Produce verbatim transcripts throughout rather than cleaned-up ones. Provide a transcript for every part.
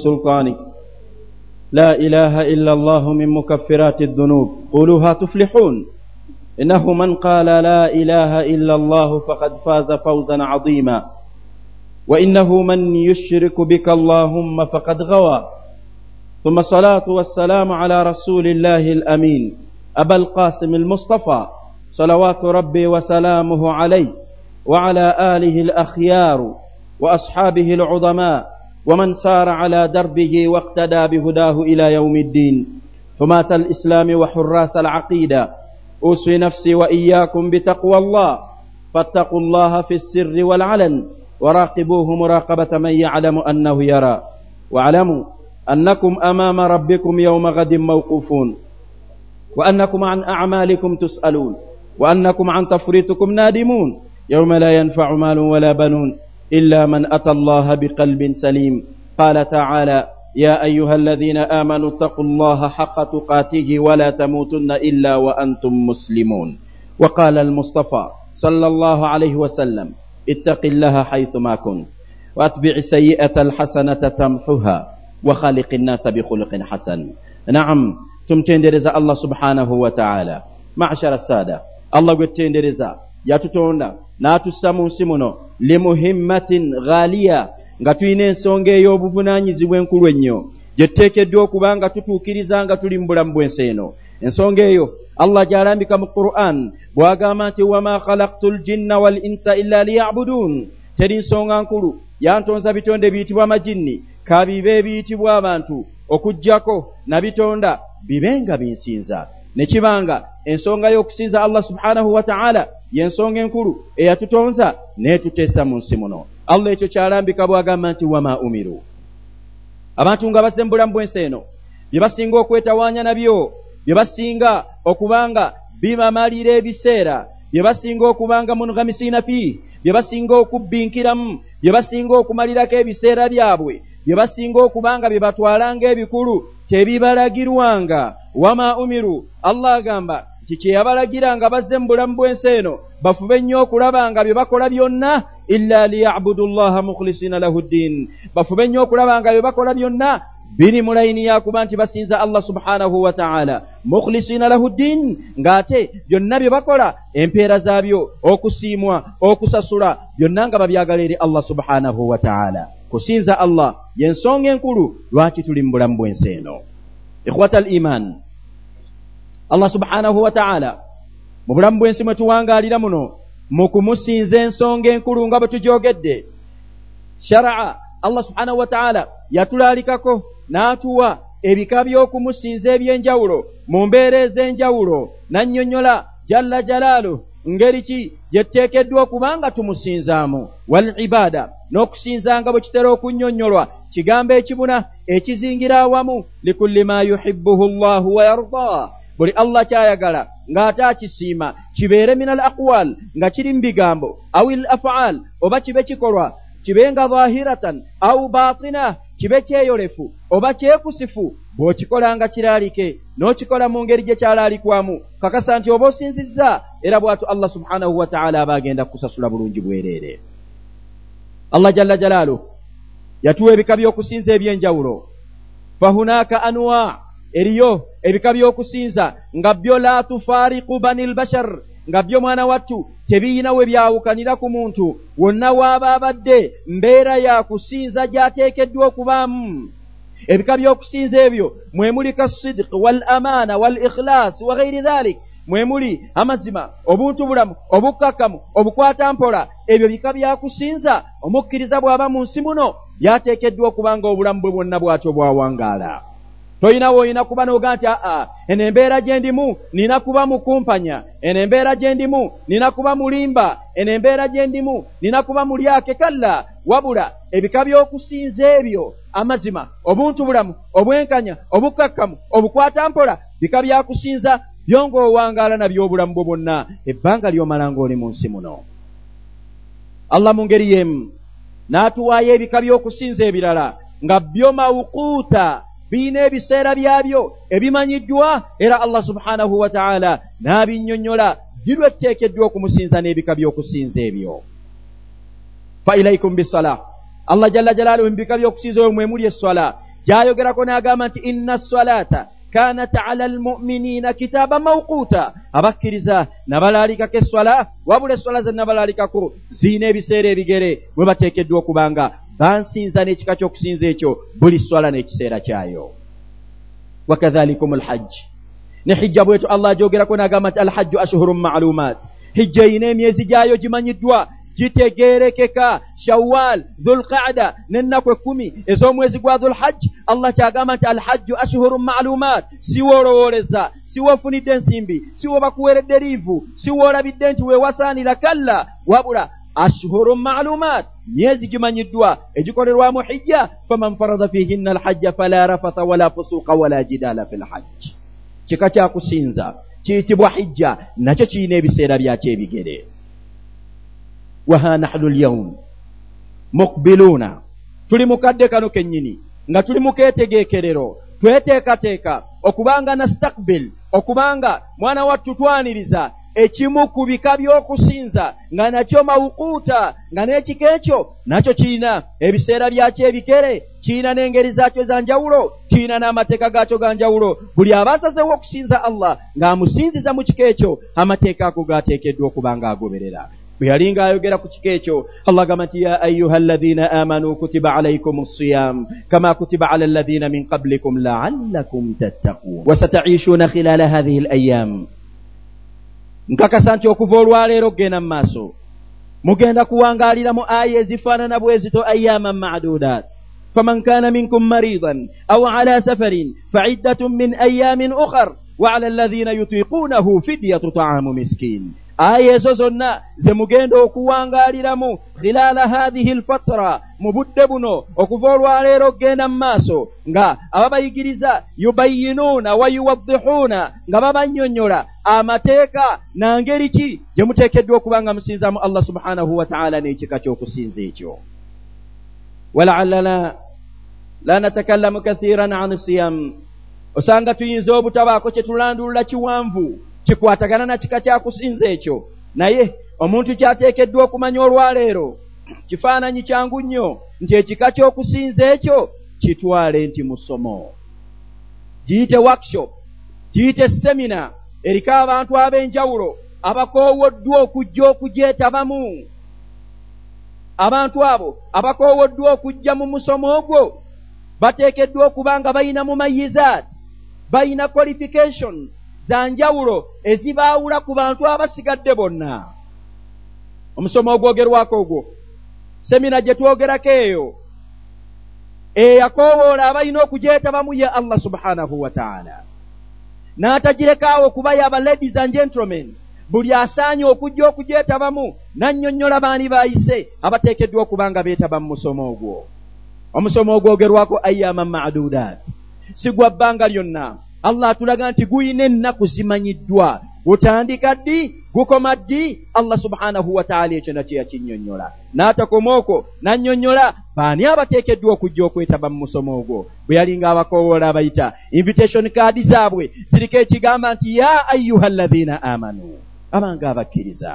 السلطان لا إله إلا الله من مكفرات الذنوب قولوها تفلحون إنه من قال لا إله إلا الله فقد فاز فوزا عظيما وإنه من يشرك بك اللهم فقد غوى ثم الصلاة والسلام على رسول الله الأمين أبا القاسم المصطفى صلوات ربي وسلامه عليه وعلى آله الأخيار وأصحابه العظماء ومن سار على دربه واقتدى بهداه إلى يوم الدين. حماة الإسلام وحراس العقيدة أوصي نفسي وإياكم بتقوى الله فاتقوا الله في السر والعلن وراقبوه مراقبة من يعلم أنه يرى واعلموا أنكم أمام ربكم يوم غد موقوفون وأنكم عن أعمالكم تسألون وأنكم عن تفريطكم نادمون يوم لا ينفع مال ولا بنون إلا من أتى الله بقلب سليم. قال تعالى يا أيها الذين آمنوا اتقوا الله حق تقاته ولا تموتن إلا وأنتم مسلمون. وقال المصطفى صلى الله عليه وسلم اتق الله حيثما كنت وأتبع السيئة الحسنة تمحها وخالق الناس بخلق حسن. نعم tumtendereza Allah subhanahu wa ta'ala. Ma'ashara sada Allah gwetendereza yatutonda n'atussa mu nsi muno limuhimmatin ghaliya nga tuyina ensonga ey'obuvunanyizibwa enkulu ennyo gye tuteekeddwa okuba nga tutuukiriza nga tuli mu bulamu bw'ensi eno. Ensonga eyo Allah gy'alambika mu Qur'an bw'agamba nti wama khalaqtul jinna wal insa illa liya'budun. Teri nsonga nkulu yantonza bitonde biyitibwa amajinni kabibe ebiyitibwa abantu okujjako na bitonda bibenga binsinza ne kibanga ensonga y'okusinza Allah subhanahu wa ta'ala yensonga enkulu eyatutonza netuteesa mu nsi muno. Allah ekyo kyalambika bw'agamba nti wama umiru, abantu nga bazze mu bulamu bw'ensi eno bye basinga okwetawaanya nabyo, bye basinga okubanga bibamalira ebiseera, bye basinga okubanga munghamisina fi, bye basinga okubbinkiramu, bye basinga okumalirako ebiseera byabwe, bye basinga okubanga bye batwalanga ebikulu tebibalagirwanga. Wama umiru, Allah agamba nti kye yabalagiranga bazze mu bulamu bw'ensi eno bafube nnyo okulabanga bye bakola byonna illa liya'budu llaha mukhlisina lahu ddin, bafube nnyo okulabanga bye bakola byonna biri mu layini yakuba nti basinza Allah subhanahu wa ta'ala mukhlisina lahu ddin, ng'ate byonna bye bakola empeera zaabyo okusiimwa okusasula byonna nga babyagala eri Allah subhanahu wa ta'ala. Kusinza Allah yensonga enkulu lwaki tuli mu bulamu bw'ensi eno. Ikhwatal iman, Allah subhanahu wa ta'ala mu bulamu bw'ensi mwe tuwangaalira muno mu kumusinza ensonga enkulu nga bwe tugyogedde. Shara'a Allah subhanahu wa ta'ala yatulaalikako n'atuwa ebika by'okumusinza eby'enjawulo mu mbeera ez'enjawulo, n'annyonnyola jalla jalaalu ngeri ki gye tuteekeddwa okubanga tumusinzaamu. Wal ibada, n'okusinzanga bwe kitera okunnyonnyolwa kigambo ekibuna ekizingira awamu likulli ma yuhibbuhu Allahu wa yarda, buli Allah kyayagala ng'ate akisiima kibeere minal aqwal nga kiri mu bigambo, awil af'al oba kibe kikolwa, kibe nga zahiratan au batina, kibe kyeyolefu oba kyekusifu, bw'okikolanga kiraalike n'okikola mu ngeri gye kyalaalikwamu kakasa nti oba osinzizza era bw'atu Allah subhanahu wa ta'ala aba agenda kukusasula bulungi bwereere. Allah jalla jalaalu yatuwa ebika by'okusinza eby'enjawulo. Fahunaaka anwa, eriyo ebika by'okusinza nga byo la tufariqu banil bashar, nga byo mwana wattu tebiyina we byawukanira ku muntu wonna waaba abadde mbeera ya kusinza gy'ateekeddwa okubaamu. Ebika by'okusinza ebyo mwe muli kasidq wal amaana wal ikhlaas wa ghairi dhalik, mwe muli amazima, obuntu bulamu, obukkakkamu, obukwatampola. Ebyo bika byakusinza omukkiriza bw'aba mu nsi muno byateekeddwa okubanga obulamu bwe bwonna bw'atyo bwawangaala. Toyina woyina kuba n'oga nti aa eno embeera gye ndimu nina kuba mukumpanya, eno embeera gye ndimu nina kuba mulimba, eno embeera gye ndimu nina kuba mulyake. Kalla, wabula ebika by'okusinza ebyo amazima, obuntu bulamu, obwenkanya, obukkakkamu, obukwatampola, bika byakusinza byonga owangaala nabyo obulamu bwo bwonna ebbanga ly'omala ng'oli mu nsi muno. Allah mu ngeri y'emu n'atuwaayo ebika by'okusinza ebirala nga byo mawuquuta, biina ebiseera byabyo ebimanyiddwa, era Allah subhanahu wa ta'ala n'abinnyonnyola birwe tteekeddwa okumusinza n'ebika by'okusinza ebyo. Fa ilaykum bisala, Allah jalla jalaaluhu mu bika by'okusinza ebyo mwe muli esswala, jayogerako n'agamba nti inna salata kanat ala almu'minina kitaba mawquta, abakkiriza nabalaalikako esswala, wabula esswala ze nabalaalikako ziina ebiseera ebigere bwe bateekeddwa okubanga bansinza n'ekika ky'okusinza ekyo buli sswala n'ekiseera kyayo. wakadhalikum alhajj, ne hijja bwetu Allah ajogerako n'agamba nti alhajju ashhurun ma'lumat, hijja eyina emyezi gyayo gimanyiddwa gitegeerekeka. Shawwal, Dhulqa'da n'ennaku ekkumi ez'omwezi gwa Dhulhajj, Allah kyagamba nti alhajju ashhurun ma'lumat. siwoolowooleza, siwofunidde ensimbi, siwo bakuweredde liivu, siwoolabidde nti weewasaanira, kalla, wabula ashhurun ma'lumat, myezi gimanyiddwa egikolerwamu hijja. faman farada fihinna alhajja fala rafatha wala fusuqa wala jidala fil hajj. kika kyakusinza kiyitibwa hijja, nakyo kirina ebiseera byakyo ebigere. waha nahnu alyawm muqbiluna, tuli mukadde kano kennyini nga tuli mukeetegeekerero, tweteekateeka okubanga nastakbil, okubanga mwana wattu twaniriza ekimu ku bika by'okusinza nga nakyo mawuquuta, nga n'ekika ekyo nakyo kirina ebiseera byakyo ebigere, kirina n'engeri zaakyo za njawulo, kirina n'amateeka gaakyo ga njawulo. buli abaasazeewo okusinza Allah ng'amusinziza mu kika ekyo, amateeka ago gaateekeddwa okubanga agoberera. bwe yalinga ayogera ku kika ekyo, Allah agamba nti ya ayyuha alladhina amanu kutiba alaykumus siyam kama kutiba ala alladhina min qablikum la'allakum tattaqun wa sata'ishuna khilala hadhihi al-ayyam. nkakasa nti okuva olwaleero genda mu maaso mugenda kuwangaalira mu aya ezifaanana bwezito ayyaman ma'dudat. faman kana minkum maridan aw ala safarin fa'iddatun min ayyamin ukhar wa ala alladhina yutiqunahu fidyatu ta'amu miskin. aya ezo zonna ze mugenda okuwangaaliramu khilala hadhihi alfatra, mu budde buno okuva olwaleero genda mu maaso nga ababayigiriza yubayinuuna wa yuwaddihuuna, nga babannyonnyola amateeka na ngeri ki gye muteekeddwa okubanga musinzamu Allah subhanahu wa ta'ala n'ekika ky'okusinza ekyo. wala'allana la natakallamu kathiran an siyam, osanga tuyinza obutabaako kye tulandulula kiwanvu kikwatagana na kika kyakusinza ekyo, naye omuntu kyateekeddwa okumanya olwaleero kifaananyi kyangu nnyo nti ekika ky'okusinza ekyo kitwale nti musomo, giyite workshop, giyite semina, eriko abantu ab'enjawulo abakoowoddwa okujja okugyetabamu. abantu abo abakoowoddwa okujja mu musomo ogwo bateekeddwa okuba nga bayina mumayizaat, bayina qualifications za njawulo ezibaawula ku bantu abasigadde bonna. omusomo ogwogerwako ogwo, semina gye twogerako eyo, eyakoowoola abalina okugyetabamu ye Allah subhanahu wa ta'ala, n'atagirekaawo okuba yaba ladies and gentlemen, buli asaanye okujja okugyetabamu n'annyonnyola baani baayise abateekeddwa okuba nga beetaba mu musomo ogwo. omusomo ogwogerwako ayyaman ma'dudat, si gwa bbanga lyonna. Allah atulaga nti guyina ennaku zimanyiddwa, gutandika ddi gukoma ddi. Allah subhanahu wa ta'ala ekyo nakyo yakinnyonnyola, n'atakoma okwo n'annyonnyola baani abateekeddwa okujja okwetaba mu musomo ogwo. bwe yalinga abakoowoola abayita, invitation card zaabwe ziriko ekigamba nti ya ayyuha alladhina amanu, abanga abakkiriza.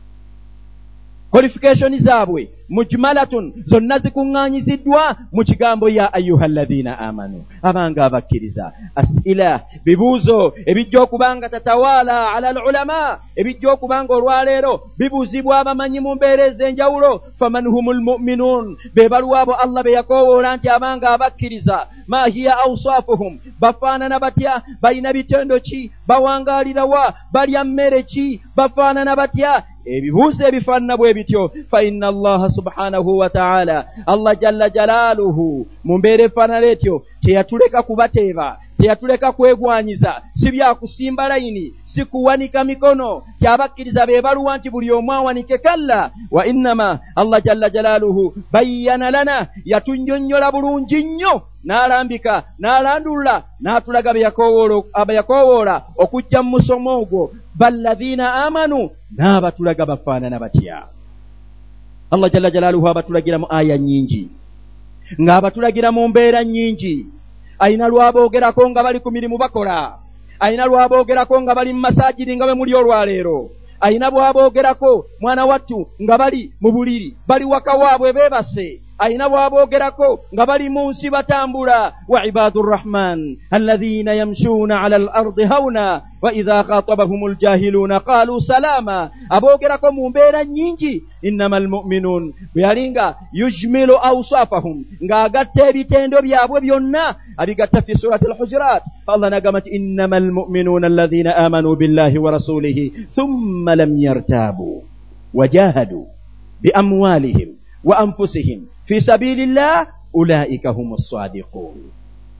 qualification zaabwe mujmalatun, zonna zikuŋŋaanyiziddwa mu kigambo ya ayyuha alladhina amanu, abanga abakkiriza. as'ila, bibuuzo ebijja okubanga tatawaala ala alulama, ebijja okubanga olwaleero bibuuzibwa abamanyi mu mbeera ez'enjawulo. faman humul mu'minun, be baluwaabo Allah be yakoowoola nti abanga abakkiriza. ma hiya awsafuhum, bafaanana batya, balina bitendo ki, bawangaalira wa, balya mmere ki, bafaanana batya. ebibuuzo ebifaanana bwe bityo. fa inna allaha subhanahu wa ta'ala, Allah jalla jalaaluhu mu mbeera efaanana etyo teyatuleka kubateeba, teyatuleka kwegwanyiza, si byakusimba layini, si kuwanika mikono kyabakkiriza be baluwa nti buli omu awanike. kalla wa innama, Allah jalla jalaaluhu bayyana lana, yatunnyonnyola bulungi nnyo, n'alambika n'alandulula n'atulaga abayakoowoola okujja mu musomo ogwo. balladhina amanu, n'abatulaga bafaanana batya. Allah jalla jalaaluhu abatulagira mu aya nnyingi, ng'abatulagira mu mbeera nnyingi. ayina lwaboogerako nga bali ku mirimu bakola, ayina lwaboogerako nga bali mu masaajidi nga bwe muli olwaleero, ayina bwaboogerako mwana wattu nga bali mu buliri, bali waka waabwe beebase, ayina bw'aboogerako nga bali mu nsi batambula. Wa ibadur rahman alladhina yamshuna ala al-ardi hauna wa idha khatabahumul jahiluna qalu salama. Aboogerako mu mbeera nnyingi. Innamal mu'minun byalinga yujmilu awsafahum ng'agatta ebitendo byabwe byonna abigatta fi surati al-hujurat. Allah nagamba nti innamal mu'minuna alladhina amanu billahi wa rasulihi thumma lam yartabu wajahadu bi amwalihim wa anfusihim fi sabilillah ulaika humus sadiqun.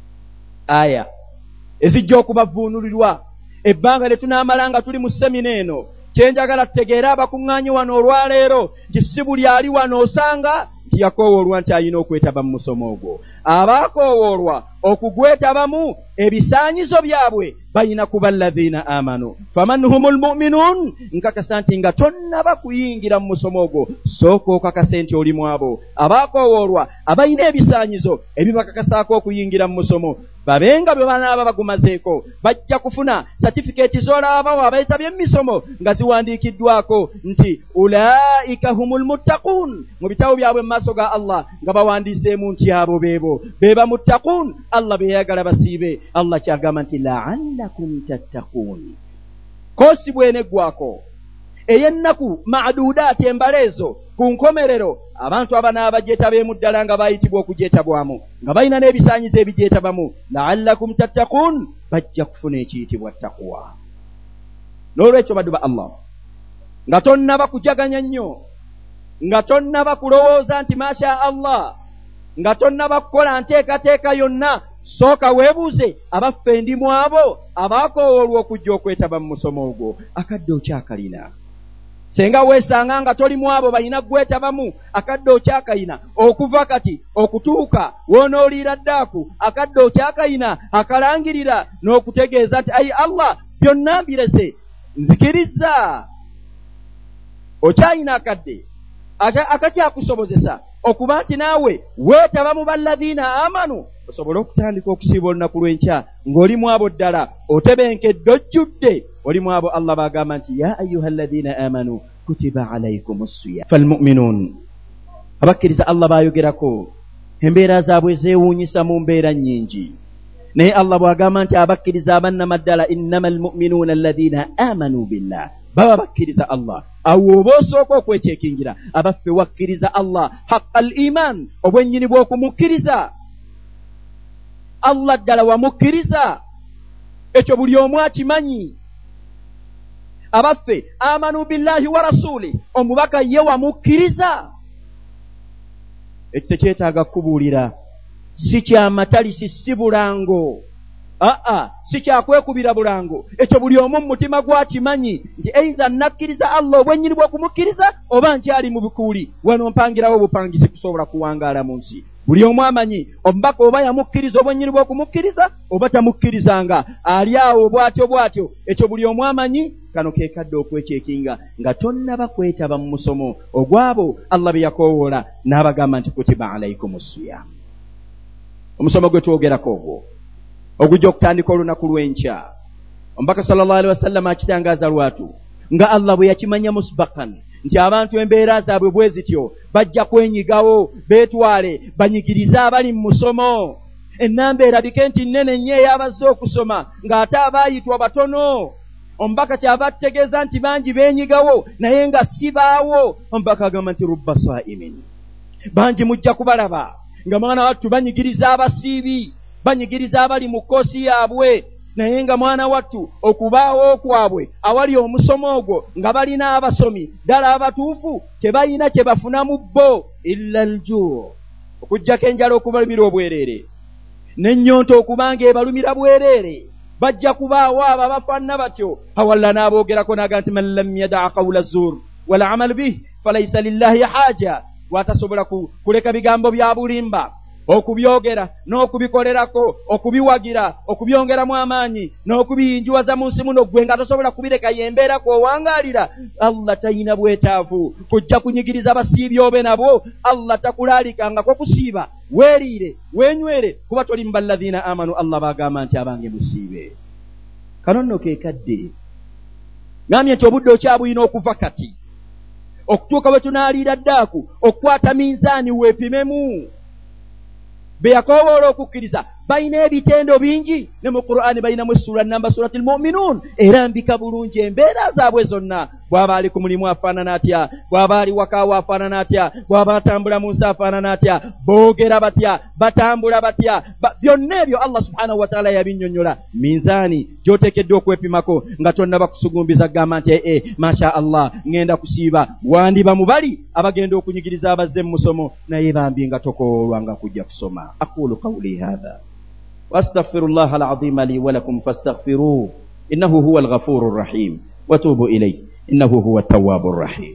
Aya ezijja okubavuunulirwa ebbanga letunamalanga tuli mu semina eno. Kyenjagala tutegeera abakuŋŋaanyi wano olwaleero nti si buli ali wano osanga nti yakoowoolwa nti alina okwetaba mu musomo ogwo. Abaakoowoolwa okugwetabamu ebisaanyizo byabwe balina kuba alladhiina amanu. Faman humul mu'minuun, nkakasa nti nga tonnaba kuyingira mu musomo ogwo sooka okakase nti oli mu abo abaakoowoolwa abalina ebisaanyizo ebibakakasaako okuyingira mu musomo. Babenga bwe banaaba bagumazeeko bajja kufuna satifikeeti z'olaabawo abeetabye emisomo nga ziwandiikiddwako nti ulaika humul muttaquun mu bitabo byabwe mu maaso ga Allah nga bawandiiseemu nti abo beebo beba muttaquun. Allah beyagala basiibe. Allah kyagamba nti la'allakum tattaquun. Kosi bweneggwako ey'ennaku maadudaati embaleezo ku nkomerero abantu abanaaba gyetabeemu ddala nga bayitibwa okugyetabwamu nga balina n'ebisaanyizo ebigyetabamu. La'allakum tattaquun bajja kufuna ekiyitibwa taqwa. N'olwekyo baddu ba Allah nga tonnaba kujaganya nnyo, nga tonnaba kulowooza nti masha Allah, nga tonnaba kukola nteekateeka yonna, sooka weebuuze abaffe ndi mu abo abaakoowoolwa okujja okwetaba mu musomo ogwo. Akadde okyakalina. Senga weesanga nga toli mu abo balina gwetabamu, akadde okyakayina okuva kati okutuuka woonooliira ddaaku, akadde okyakayina akalangirira n'okutegeeza nti ayi Allah byonna mbirese nzikiriza. Okyayina akadde akakyakusobozesa okuba nti naawe weetaba mu balladhiina amanu, osobola okutandika okusiiba olunaku lw'enkya ng'oli mu abo ddala otebenkedde ojjudde oli mu abo Allah bagamba nti ya ayyuha alladhiina amanu kutiba alaykumus siyam. Falmu'minuun, abakkiriza Allah bayogerako embeera zaabwe zeewuunyisa mu mbeera nnyingi, naye Allah bw'agamba nti abakkiriza abannamaddala innamal mu'minuuna alladhiina amanu billah, baba bakkiriza Allah. Awo oba osooka okweteekingira abaffe wakkiriza Allah haqqal iman, obwennyini bw'okumukkiriza Allah ddala wamukkiriza, ekyo buli omu akimanyi. Abaffe amanu billahi wa rasuli, omubaka ye wamukkiriza. Ekyo tekyetaaga kubuulira, si kyamatali si bulango, aa si kyakwekubira bulango. Ekyo buli omu mutima gwakimanyi nti eitha nakkiriza Allah obwennyini bw'okumukkiriza oba nkyali mu bikuuli wano mpangirawo obupangizi kusobola kuwangaala mu nsi. Buli omu amanyi omubaka oba yamukkiriza obwennyini bw'okumukkiriza oba tamukkirizanga, ali awo bw'atyo bw'atyo. Ekyo buli omu amanyi. Kano ke kadde okwekyekinga nga tonnaba kwetaba mu musomo ogwabo Allah be yakoowoola n'abagamba nti kutiba alaykumus siyam. Omusomo gwe twogerako ogwo ogujja okutandika olunaku lw'enkya, omubaka sallallahu alaihi wasallam akitangaaza lwatu nga Allah bwe yakimanya musbakan nti abantu embeera zaabwe bwe zityo bajja kwenyigawo beetwale banyigirize abali mu musomo. Ennamba erabike nti nnene nnyo ey'abazze okusoma ng'ate abaayitwa batono. Omubaka kyava atutegeeza nti bangi beenyigawo naye nga si baawo. Omubaka agamba nti rubba saimin, bangi mujja kubalaba nga mwana wattu banyigiriza abasiibi, banyigiriza abali mu kkoosi yaabwe, naye nga mwana wattu okubaawo kwabwe awali omusomo ogwo nga balina abasomi ddala abatuufu tebalina kye bafunamu bo illa aljuu, okuggyako enjala okubalumira obwereere n'ennyonta okubanga ebalumira bwereere. Bajja kubaawo abo abafaanana batyo. Awalla n'aboogerako n'aga nti man lam yada'a qawla zuur wal amal bih falaysa lillahi haaja, bw'atasobola kuleka bigambo bya bulimba okubyogera n'okubikolerako, okubiwagira, okubyongeramu amaanyi n'okubiyinjuwaza mu nsi muno, gwe nga tosobola kubireka yembeera kwowangaalira, Allah tayina bwetaavu kujja kunyigiriza basiibi obe nabo. Allah takulaalikangako kusiiba, weeriire weenywere kuba toli mu balladhiina amanu. Allah bagamba nti abange musiibe. Kano nno ke kadde ngambye nti obudde okyabuyina okuva kati okutuuka bwe tunaalira ddaaku okukwata minzaani weepimemu. Be yakowoola okukkiriza balina ebitendo bingi, ne mu Qur'ani balinamu essula namba suratul mu'minuun, era mbika bulungi embeera zaabwe zonna. Bw'aba ali ku mulimu afaanana atya, bw'aba ali wakaawo afaanana atya, bw'aba atambula mu nsi afaanana atya, boogera batya, batambula batya, ba, byonna ebyo Allah subhanahu wa ta'ala yabinnyonnyola. Minzaani gy'oteekeddwa okwepimako nga tonna bakusugumbiza gamba nti ee masha Allah ngenda kusiiba. Wandiba mu bali abagenda okunyigiriza abazze mu musomo naye bambi nga tokoolwa nga kujja kusoma. Aqulu qawli hadha واستغفر الله العظيم لي ولكم فاستغفروه إنه هو الغفور الرحيم وتوبوا إليه إنه هو التواب الرحيم.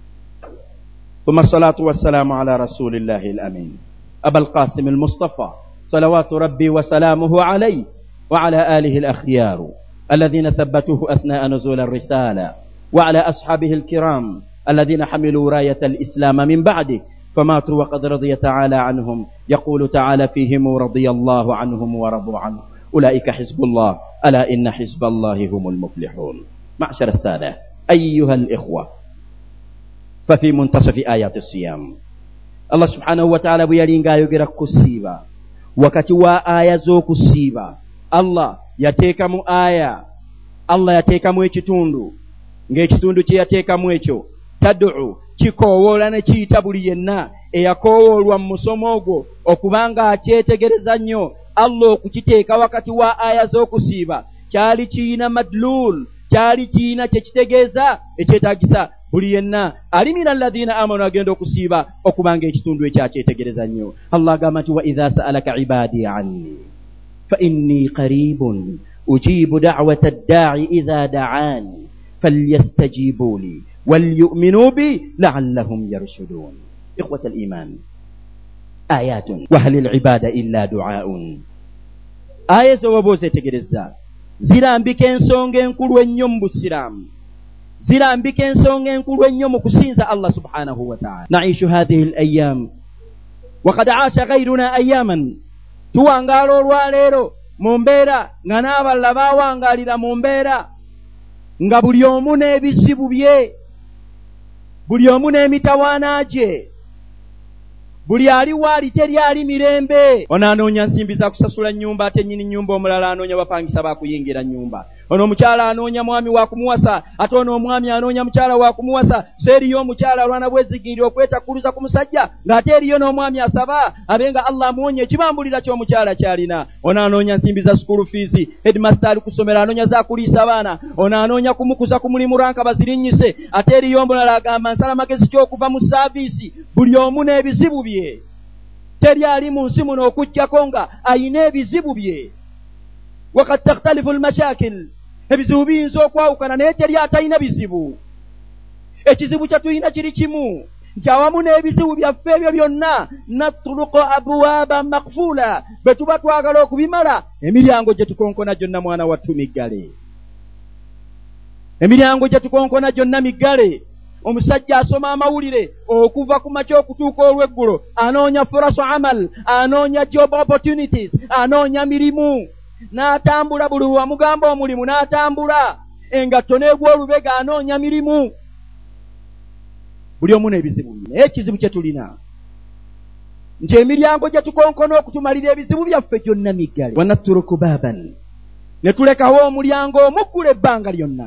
ثم الصلاة والسلام على رسول الله الأمين أبا القاسم المصطفى صلوات ربي وسلامه عليه وعلى آله الأخيار الذين ثبتوه أثناء نزول الرسالة، وعلى أصحابه الكرام الذين حملوا راية الإسلام من بعده فماتوا وقد رضي تعالى عنهم. يقول تعالى فيهم رضي الله عنهم ورضوا عنه أولئك حزب الله ألا إن حزب الله هم المفلحون. معشر السادة أيها الإخوة، ففي منتصف آيات الصيام الله سبحانه وتعالى بيالينغا يغير كسيبا wakati wa aya z'okusiiba Allah yateekamu aya, Allah yateekamu ekitundu, ng'ekitundu kye yateekamu ekyo tad'u kikoowoola ne kiyita buli yenna eyakoowoolwa mu musomo ogwo okubanga akyetegereza nnyo Allah okukiteeka wakati wa aya z'okusiiba. Kyali kiyina madlul, kyali kiyina kyekitegeeza ekyetaagisa buli yenna ali mina alladhina amanu agenda okusiiba okubanga ekitundu ekyakyetegereza nnyo. Allah agamba nti wa idha sa'alaka ibadi anni fa inni qaribun ujibu da'wata ad-da'i idha da'ani falyastajibu li وليؤمنوا بي لعلهم يرشدون. إخوة الإيمان، آيات وهل العبادة إلا دعاء. آية زوابوزة تجرزا زيران بكين سونغين كل ونيوم بسلام، زيران بكين سونغين كل ونيوم كسينز الله سبحانه وتعالى. نعيش هذه الأيام وقد عاش غيرنا أياما توانغالو الواليرو ممبيرا نانابا لبا وانغالي ممبيرا nga buli omu n'ebizibu bye, buli omu n'emitawaana gye, buli ali waali teri ali mirembe. Ono anoonya nsimbi za kusasula nnyumba, ate nnyini nnyumba omulala anoonya bapangisa bakuyingira nnyumba. Ono omukyala anoonya mwami wa kumuwasa, ate ono omwami anoonya mukyala wa kumuwasa. So eriyo omukyala alwana bwezigirira okwetakuluza ku musajja, ng'ate eriyo n'omwami asaba abenga Allah amuwonye ekibambulira ky'omukyala kyalina. Ono anoonya nsimbi za school fees, headmaster ali kusomera anoonya za kuliisa abaana, ono anoonya kumukuza ku mulimu ranka bazirinnyise, ate eriyo omulala agamba nsala magezi ky'okuva mu saavisi. Buli omu n'ebizibu bye, teri ali mu nsi muno okujjako nga ayina ebizibu bye. Waqad takhtalifu al-mashakil, ebizibu biyinza okwawukana naye teri atalina bizibu. Ekizibu kye tulina kiri kimu, nti awamu n'ebizibu byaffe ebyo byonna natuluqu abwaaba makfula, bwe tuba twagala okubimala emiryango gye tukonkona gyonna mwana wattu miggale, emiryango gye tukonkona gyonna miggale. Omusajja asoma amawulire okuva ku makya okutuuka olw'eggulo, anoonya furasu amal, anoonya job opportunities, anoonya mirimu, n'atambula buli wamugamba omulimu n'atambula, engatto n'egwa olubega anoonya mirimu. Buli omu n'ebizibu bye, naye ekizibu kye tulina nti emiryango gye tukonkona okutumalira ebizibu byaffe gyonna miggale. Wanatturuku baaban, ne tulekawo omulyango omuggula ebbanga lyonna.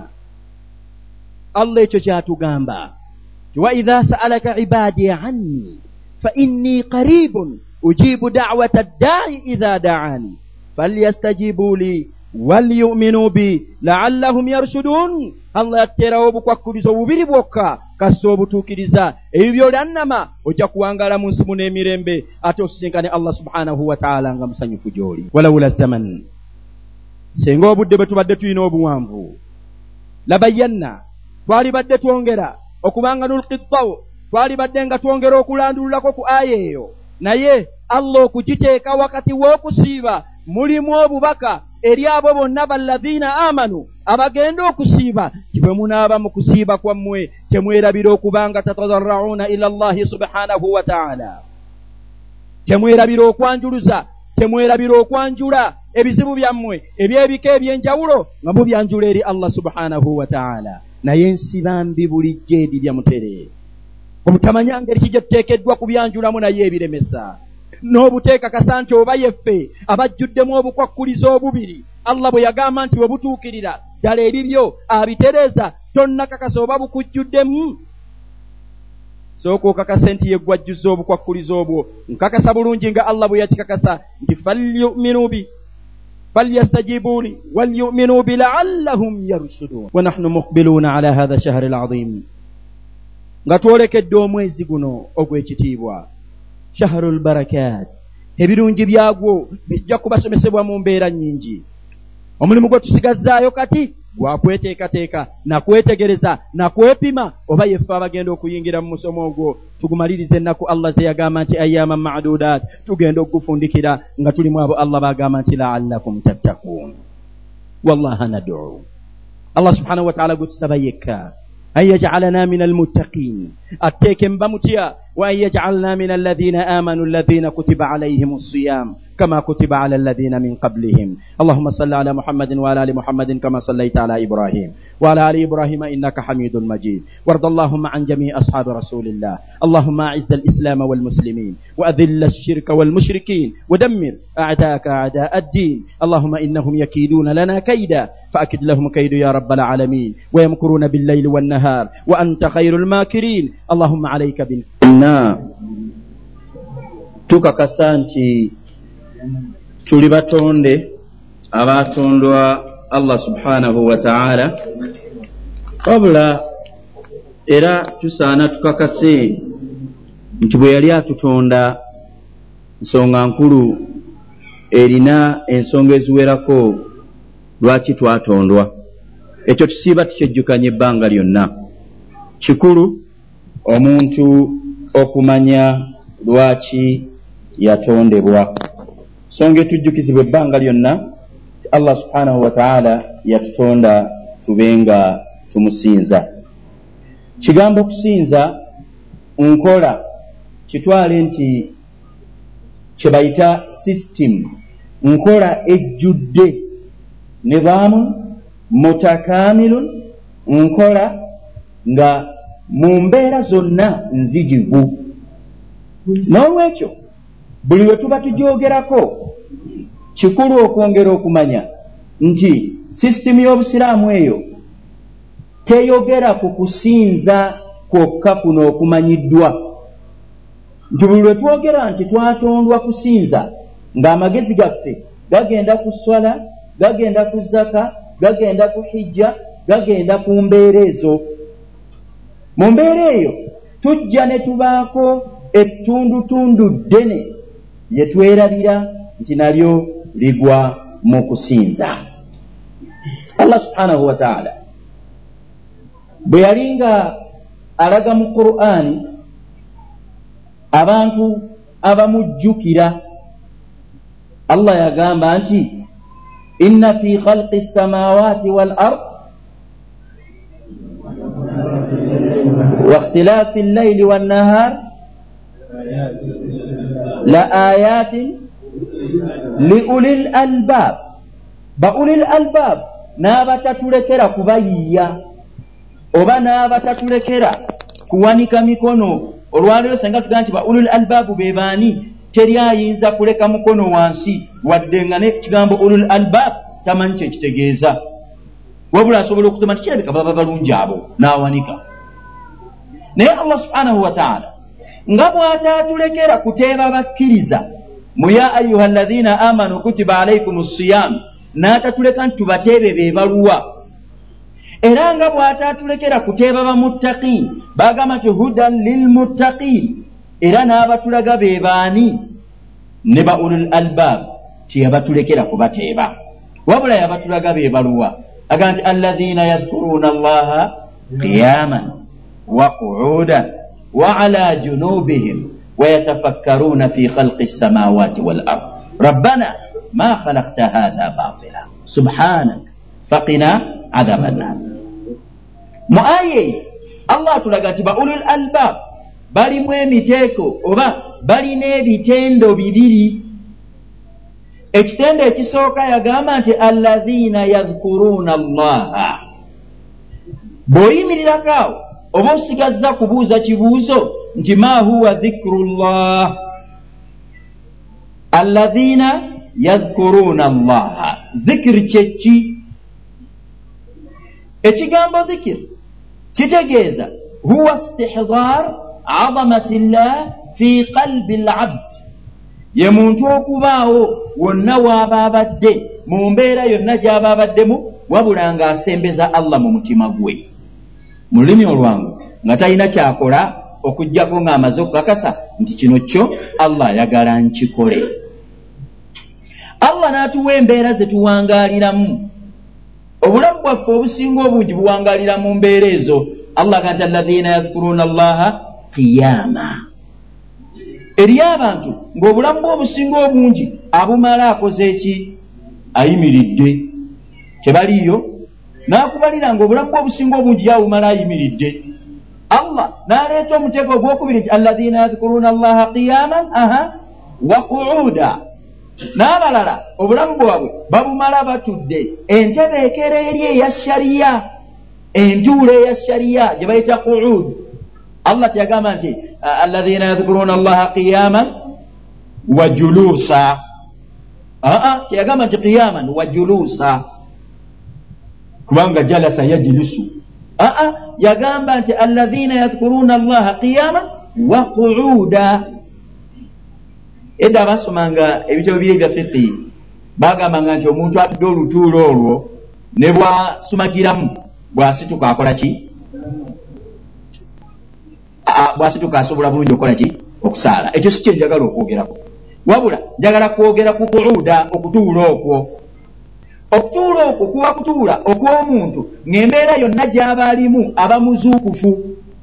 Allah ekyo kyatugamba wa idha sa'alaka ibadi anni fa inni qaribun ujibu da'wata ad-da'i idha da'ani falyastajibu li walyu'minu bi la'allahum yarshudun. Allah yatterawo obukwakulizo bubiri bwokka kassa obutuukiriza. Ebyo by'olannama ojja kuwangala mu nsi muno emirembe, ate osisinkane Allah subhanahu wa ta'ala nga musanyufu gy'oli. Walawula zaman, senga obudde bwe tubadde tulina obuwanvu, labayyanna twali badde twongera okubanga nulqiddaw, twali badde nga twongera okulandululako ku aya eyo, naye Allah okugiteeka wakati w'okusiiba mulimu obubaka eri abo bonna balladhina amanu abagenda okusiiba. Kibwe munaaba mu kusiiba kwammwe temwerabira okubanga tatadarrauna ila Allahi subhanahu wa ta'ala, temwerabira okwanjuluza, temwerabira okwanjula ebizibu byammwe ebyebika ebyenjawulo nga mubyanjula eri Allah subhanahu wa ta'ala. Naye nsibambi bulijjo eri bya mutere, obutamanya ngeri kijja tuteekeddwa kubyanjulamu naye ebiremesa, n'obuteekakasa nti oba yeffe abajjuddemu obukwakkulizo obubiri Allah bwe yagamba nti bwe butuukirira ddala ebibyo abitereeza, tonnakakasa oba bukujjuddemu. Sooka okakase nti ye gwajjuzza obukwakkulizo obwo. Nkakasa bulungi nga Allah bwe yakikakasa nti falyu'minu bi falyastajibu li walyu'minu bi la'allahum yarshudun. Wa nahnu muqbiluna ala hadha ash-shahr al-'azim, nga twolekedde omwezi guno ogw'ekitiibwa, shahrul barakat. Ebirungi byagwo bijja kubasomesebwa mu mbeera nnyingi. Omulimu gwe tusigazzaayo kati gwa kweteekateeka na kwetegereza na kwepima oba yeffe abagenda okuyingira mu musomo ogwo tugumalirize ennaku Allah ze yagamba nti ayyaman ma'dudat, tugenda okufundikira nga tulimu abo Allah bagamba nti la'allakum tattaqun. Wallahi nad'u Allah subhanahu wa ta'ala gutusaba yekka an yaj'alana min almuttaqin, atteeke mbamutya, wa an yaj'alna min alladhina amanu alladhina kutiba alayhimus siyam كما كتب على الذين من قبلهم. اللهم صل على محمد وعلى آل محمد كما صليت على إبراهيم وعلى آل إبراهيم إنك حميد مجيد. وارض اللهم عن جميع أصحاب رسول الله. اللهم أعز الإسلام والمسلمين وأذل الشرك والمشركين ودمر أعداءك أعداء الدين. اللهم إنهم يكيدون لنا كيدا فأكد لهم كيد يا رب العالمين، ويمكرون بالليل والنهار وأنت خير الماكرين. اللهم عليك بالنا tukakasa nti tuli batonde abatondwa Allah subhanahu wa ta'ala, wabula era tusaana tukakase nti bwe yali atutonda nsonga nkulu erina ensonga eziwerako lwaki twatondwa. Ekyo tusiiba tukyejjukanye ebbanga lyonna. Kikulu omuntu okumanya lwaki yatondebwa. Songa etujjukizibwa ebbanga lyonna Allah subhanahu wa ta'ala yatutonda tubenga tumusinza. Kigambo kusinza nkola kitwale nti kyebayita system, nkola ejjudde nidhamu mutakamilun, nkola nga mu mbeera zonna nzijivu. N'olwekyo buli lwe tuba tujoogerako kikulu okwongera okumanya nti system y'obusiraamu eyo teyogera ku kusinza kwokka kuno okumanyiddwa. Nti buli lwe twogera nti twatondwa kusinza ng'amagezi gaffe gagenda ku swala, gagenda ku zaka, gagenda ku hijja, gagenda ku mbeera ezo. Mu mbeera eyo tujja ne tubaako ettundutundu ddene lye twerabira nti nalyo ligwa mu kusinza. Allah subhanahu wa ta'ala bwe yalinga alaga mu Qur'ani abantu abamujjukira, Allah yagamba nti inna fi khalqi samawati wal ard wa ikhtilafi al-layli wan nahar la ayatin li ulil albab. Ba ulil albab n'abatatulekera kubayiya oba n'abatatulekera kuwanika mikono. Olwaleero senga tugamba nti ba ulil albab be baani, teri ayinza kuleka mukono wansi wadde nga n'ekigambo ulil albab tamanyi kye kitegeeza, wabula asobola okutema nti kirabika baba balungi abo n'awanika. Naye Allah subhanahu wa ta'ala nga bw'ataatulekera kuteeba bakkiriza mu ya ayuha alladhina amanu kutiba alaykumus siyam, n'atatuleka nti tubateebe beebaluwa. Era nga bw'ataatulekera kuteeba bamuttaqin, bagamba nti hudan lilmuttaqin, era n'abatulaga be baani ne ba ulul albab tiyabatulekera kubateeba, wabula yabatulaga beebaluwa. Agamba nti alladhina yadhkuruna allaha qiyaman wa qu'udan wa ala junubihim wa yatafakkaruna fi khalqi samawati wal ard rabbana ma khalaqta hadha batila subhanak faqina adhaban nar. Mu aya Allah tulaga nti ba ulul albab balimu emiteeko oba balina ebitendo bibiri. Ekitendo ekisooka yagamba nti alladhina yadhkuruna allaha, bw'oyimirirako awo oba osigazza kubuuza kibuuzo nti ma huwa dhikrullah alladhina yadhkuruna allaha. Dhikri kyeki? Ekigambo dhikri kitegeeza huwa istihdar azamati llah fi qalbi al-abd, ye muntu okubaawo wonna waaba abadde mu mbeera yonna gy'aba abaddemu wabula ng'asembeza Allah mu mutima gwe. Mu lulimi olwangu nga talina kyakola okujjako ng'amaze okukakasa nti kino kyo Allah ayagala nkikole. Allah n'atuwa embeera ze tuwangaaliramu. Obulamu bwaffe obusinga obungi buwangaalira mu mbeera ezo. Allah gati alladhina yadhkuruna allaha qiyama. Eri abantu ng'obulamu bwe obusinga obungi abumala akoze eki? Ayimiridde. Kyebaliyo n'akubalira ng'obulamu bwe obusinga obungi yabumala ayimiridde. Allah n'aleeta omutego gw'okubiri nti alladhina yadhkuruna allaha qiyaman aha wa qu'uda. N'abalala obulamu bwabwe babumala batudde. Entebe ekereeri eya shariya, entuula eya shariya gye bayita qu'ud. Allah teyagamba nti alladhina yadhkuruna allaha qiyaman wa julusa. Aa, teyagamba nti qiyaman wa julusa kubanga jalasa yajlisu. Aa, yagamba nti alladhina yadhkuruna allaha qiyaman wa qu'uda. Edda abasomanga ebitabo bire bya fiqhi bagambanga nti omuntu atudde olutuulo olwo ne bwasumagiramu bwasituka akola ki? Bwasituka asobola bulungi okukola ki? Okusaala. Ekyo si kye njagala okwogerako, wabula njagala kwogera ku qu'uda, okutuula okwo. Okutuula okwo kuba kutuula okw'omuntu ng'embeera yonna gy'aba alimu aba muzuukufu.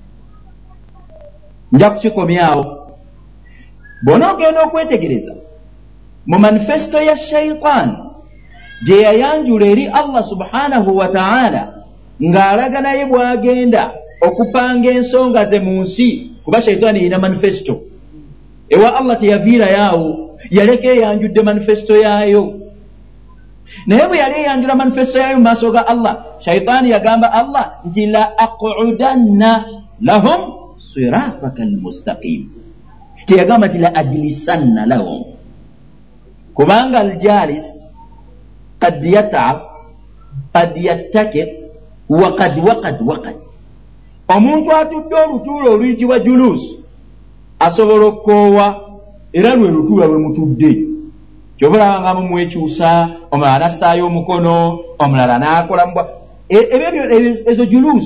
Nja kukikomyawo. Bona ogenda okwetegereza mu manifesto ya shaitan gye yayanjula eri Allah subhanahu wa ta'ala ng'alaga naye bw'agenda okupanga ensonga ze mu nsi, kuba shaitani yina manifesto. Ewa Allah teyaviira yaawo, yaleka eyanjudde manifesto yaayo. Naye bwe yali eyanjula manifesto yaayo mu maaso ga Allah, shaitani yagamba Allah nti la aqudanna lahum sirataka almustaqim. Teyagamba nti la ajlisanna lahum, kubanga aljalis qad yata'ab qad yattakib wa qad waqad waqad. Omuntu atudde olutuulo oluyitibwa julus asobola okukoowa era lwe lutuula lwe mutudde. Kyobulaba nga mumwekyusa, omulala nassaayo omukono, omulala n'akola mubwa. Ebyo ezo julus.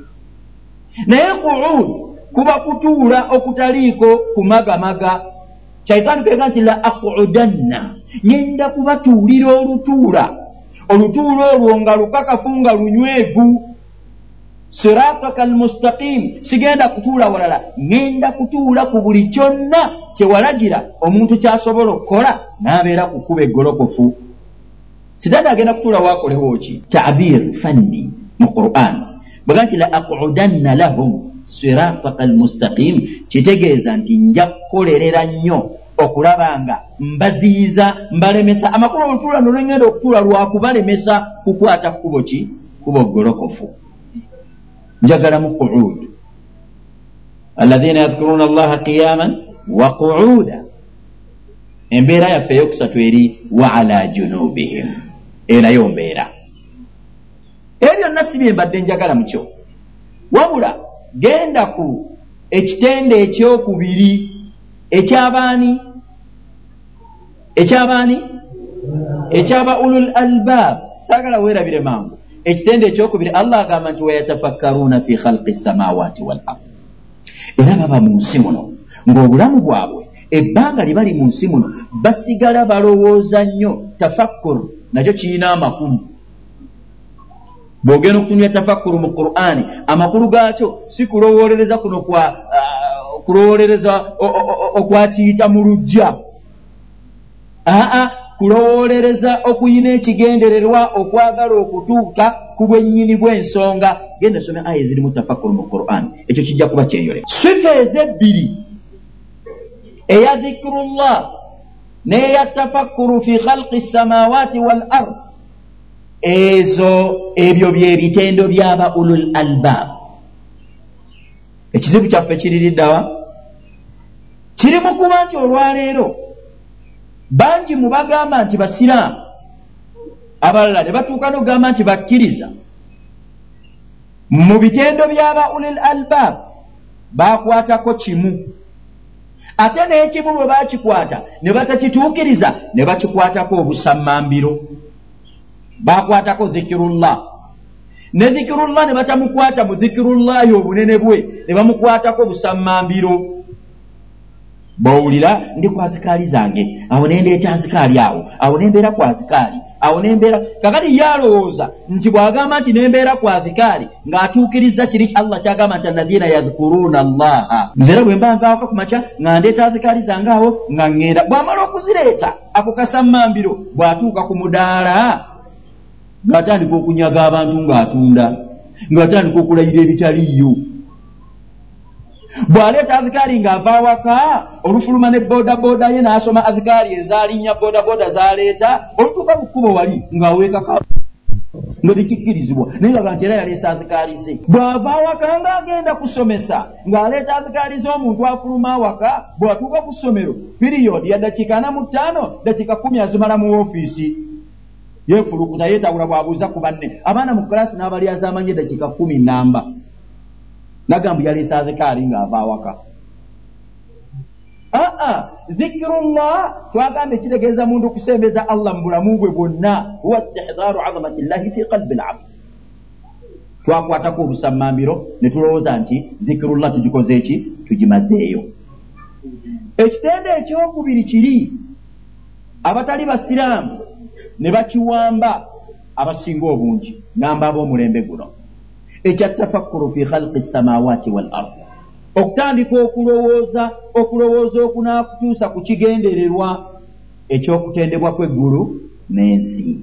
Naye qu'ud kuba kutuula okutaliiko kumagamaga. Shaitani kwega nti la aqudanna, ngenda kubatuulira olutuula. Olutuula olwo nga lukakafu nga lunywevu. Sirataka almustaqim, sigenda kutuula walala, ngenda kutuula ku buli kyonna kyewalagira omuntu kyasobola okukola n'abeera ku kkuba eggolokofu. Sidada agenda kutuula waakolewo ki? Ta'bir fanni mu Qur'an bwega nti la aqudanna lahum sirataka almustaqim, kitegeeza nti nja kukolerera nnyo okulaba nga mbaziyiza, mbalemesa amakulu olutuula nolwengenda okutuula lwakubalemesa kukwata kkubo ki? Kubo ggolokofu. Njagala mu qu'ud. Alladhina yadhkuruna allaha qiyaman wa qu'uda. Embeera yaffe eyokusatu eri wa ala junubihim, erayo mbeera. Ebyo byonna si bye mbadde njagala mu kyo, wabula genda ku ekitende ekyokubiri ekyabaani ekyabaani ekyaba ulul albab. Saagala weerabire mangu. Ekitende ekyokubiri Allah agamba nti wayatafakkaruna fi khalqi samawati wal ard. Era baba mu nsi muno ng'obulamu bwabwe ebbanga lye bali mu nsi muno basigala balowooza nnyo. Tafakkur nakyo kirina amakulu. Bw'ogenda okunywa tafakkuru mu Qur'ani, amakulu gaakyo si kulowolereza kuno kwa uh, kulowolereza okwakiyita mu lujja. Aa, kulowolereza okuyina ekigendererwa okwagala okutuuka ku bwennyini bw'ensonga. Genda some aya ezirimu tafakkuru mu Qur'an, ekyo kijja kuba kyeyole. Sifa ezebbiri, eya dhikrullah n'eya tafakkuru fi khalqi samawati wal ard, ezo ebyo bye bitendo byaba ulul albab. ekizibu kyaffe kiririddawa kiri mu kuba nti olwaleero bangi mu bagamba nti basiraamu abalala ne batuuka n'okugamba nti bakkiriza mu bitendo by'aba ulil albab baakwatako kimu ate n'ekimu bwe baakikwata ne batakituukiriza ne bakikwatako obusammambiro baakwatako dhikirullah ne dhikirullah ne batamukwata mu dhikirullahi obunene bwe ne bamukwatako obusammambiro bawulira ndi ku azikaali zange awo nendeeta azikaali awo awo nembeera ku azikaali awo nembeera kakati yalowooza nti bw'agamba nti nembeera ku azikaali ng'atuukiriza kiri Allah kyagamba nti alladhina yadhkuruna allaha nzera bwe mba nvaawaka ku makya nga ndeeta azikaali zange awo nga ŋŋenda bw'amala okuzireeta ako kasammambiro bw'atuuka ku mudaala ng'atandika okunyaga abantu ng'atunda ng'atandika okulayira ebitaliiyo bw'aleeta azikaali ng'ava awaka olufuluma ne bodaboda ye n'asoma azikaali ezalinnya bodaboda zaleeta olutuuka mu kkubo wali ng'aweekaka nga tekikkirizibwa naye nga banti era yaleesa azikaali ze bw'ava awaka ng'agenda kusomesa ng'aleeta azikaali z'omuntu afuluma awaka bw'atuuka ku ssomero piriyodi ya dakiika ana mu ttaano dakiika kkumi azimala mu woofiisi yeefulukuta yeetabula bw'abuuza ku banne abaana mu kalaasi n'abali azamanye dakiika kkumi namba nagambu yaleesa azikaali ng'ava awaka aa dhikirullah twagamba ekitegeeza muntu okusembeza Allah mu bulamu bwe bwonna huwa istihdaaru azamatillahi fi qalbi al-abd twakwatako obusammambiro ne tulowooza nti dhikirullah tugikoze eki tugimazeeyo ekitende ekyokubiri kiri abatali basiraamu ne bakiwamba abasinga obungi ngamba ab'omulembe guno ekyattafakkuru fi khalqi samawati wal ard okutandika okulowooza okulowooza okunaakutuusa ku kigendererwa ekyokutendebwa kw'eggulu n'ensi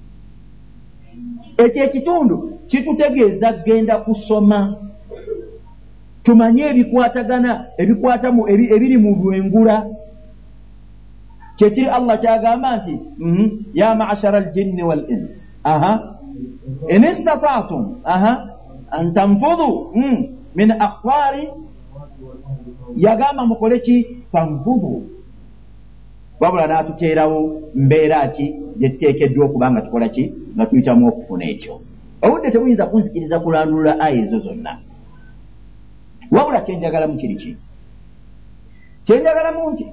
ekyo ekitundu kitutegeeza genda kusoma tumanye ebikwatagana ebikwata mu ebiri mu bwengula kyekiri Allah kyagamba nti ya ma'ashara al-jinni wal ins aha in istata'tum aha an tanfudhu min aqwari yagamba mukole ki tanfudhu wabula n'atuteerawo mbeera ki gyetuteekeddwa okuba nga tukola ki nga tuyitamu okufuna ekyo obudde tebuyinza kunsikiriza kulandulula aya ezo zonna wabula kyenjagalamu kiri ki kyenjagalamu nti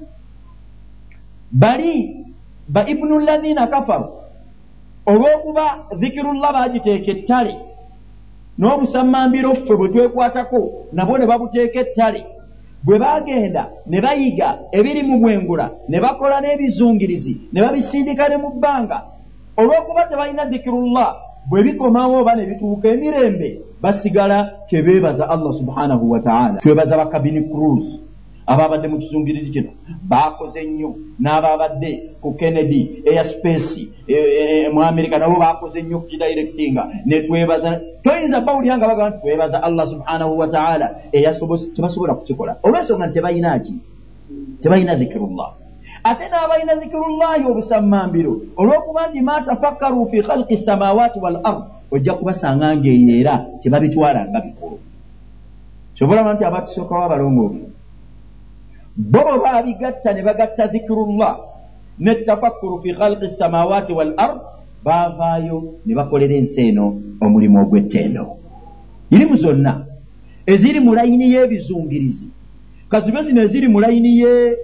bali ba ibnu alladhina kafaru olw'okuba dhikirullah bagiteeka ettale n'obusammambiro ffe bwe twekwatako nabo ne babuteeka ettale bwe bagenda ne bayiga ebiri mu bwengula ne bakola n'ebizungirizi ne babisindika ne mu bbanga olw'okuba tebalina dhikirullah bwe bikomawo oba ne bituuka emirembe basigala tebeebaza Allah subhanahu wa ta'ala twebaza bakabini cruise ababadde mu kizungirizi kino baakoze nnyo n'ababadde ku Kennedy airspace mu America nabo baakoze nnyo ku kidirectinga ne twebaza toyinza bawulira nga bagamba twebaza Allah subhanahu wa ta'ala tebasobola kukikola olw'ensonga tebalina ki tebalina dhikirullah ate n'abalina dhikirullah obusammambiro olw'okuba nti ma tafakkaru fi khalqi samawati wal ard ojja kubasanga ng'eyeera tebabitwala nga bikulu kyobola nti abatusookawo abalongoofu bo baabigatta ne bagatta dhikirullah ne tafakkuru fi khalqi samawati wal ard baavaayo ne bakolera ensi eno omulimu ogw'ettendo irimu zonna eziri mu layini y'ebizungirizi kazibe zino eziri mu layini ye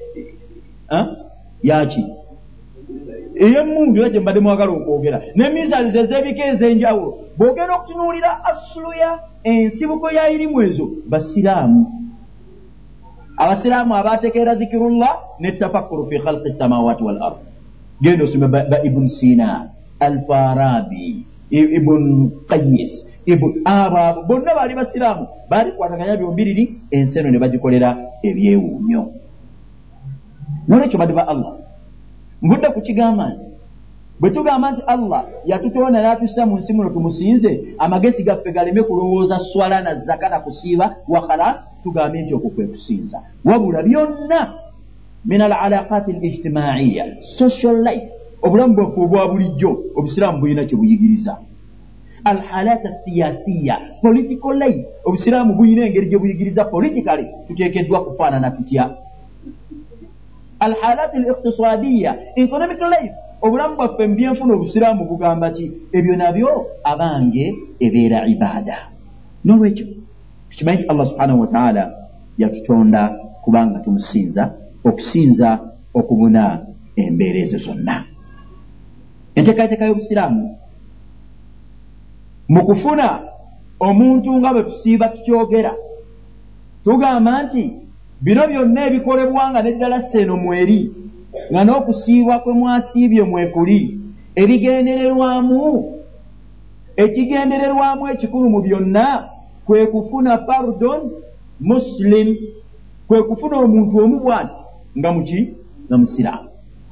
yaki ey'emmundu era gye mbadde mwagala okwogera n'emisaalizo ez'ebika ez'enjawulo bw'ogenda okutunuulira asuluya ensibuko ya irimu ezo basiraamu abasiraamu abaatekeera dhikirullah ne tafakkuru fi khalqi samawati wal ard genda osome ba ibn sina al-farabi ibn qayyis ibn aba bonna baali basiraamu baali kwataganya byombiriri ensi eno ne bagikolera ebyewuunyo nolwekyo badde ba Allah mbudde kukigamba nti bwe tugamba nti Allah yatutonda n'atussa mu nsi muno tumusinze amagezi gaffe galeme kulowooza swala na zaka na kusiiba wa khalas tugambe nti okwo kwe kusinza wabula byonna min al alaqati al ijtimaiya social life obulamu bwaffe obwa bulijjo obusiraamu bulina kye buyigiriza alhalat asiyasiya, political life. Obusiraamu buyina engeri gye buyigiriza politically tuteekeddwa kufaanana tutya. Alhalat aliqtisadiya, economic life, obulamu bwaffe mu byenfuna obusiraamu bugamba ki? Ebyo nabyo abange ebeera ibaada. N'olwekyo tukimanyi nti Allah subhanahu wa ta'ala yatutonda kubanga tumusinza, okusinza okubuna embeera ezo zonna. Enteekateeka y'obusiraamu mu kufuna omuntu nga bwe tusiiba tukyogera tugamba nti bino byonna ebikolebwanga n'eddala seno mweri nga n'okusiibwa kwe mwasiibye mwekuli, ebigendererwamu ekigendererwamu ekikulu mu byonna kwe kufuna pardon muslim, kwe kufuna omuntu omu bw'ati nga muki nga musiraamu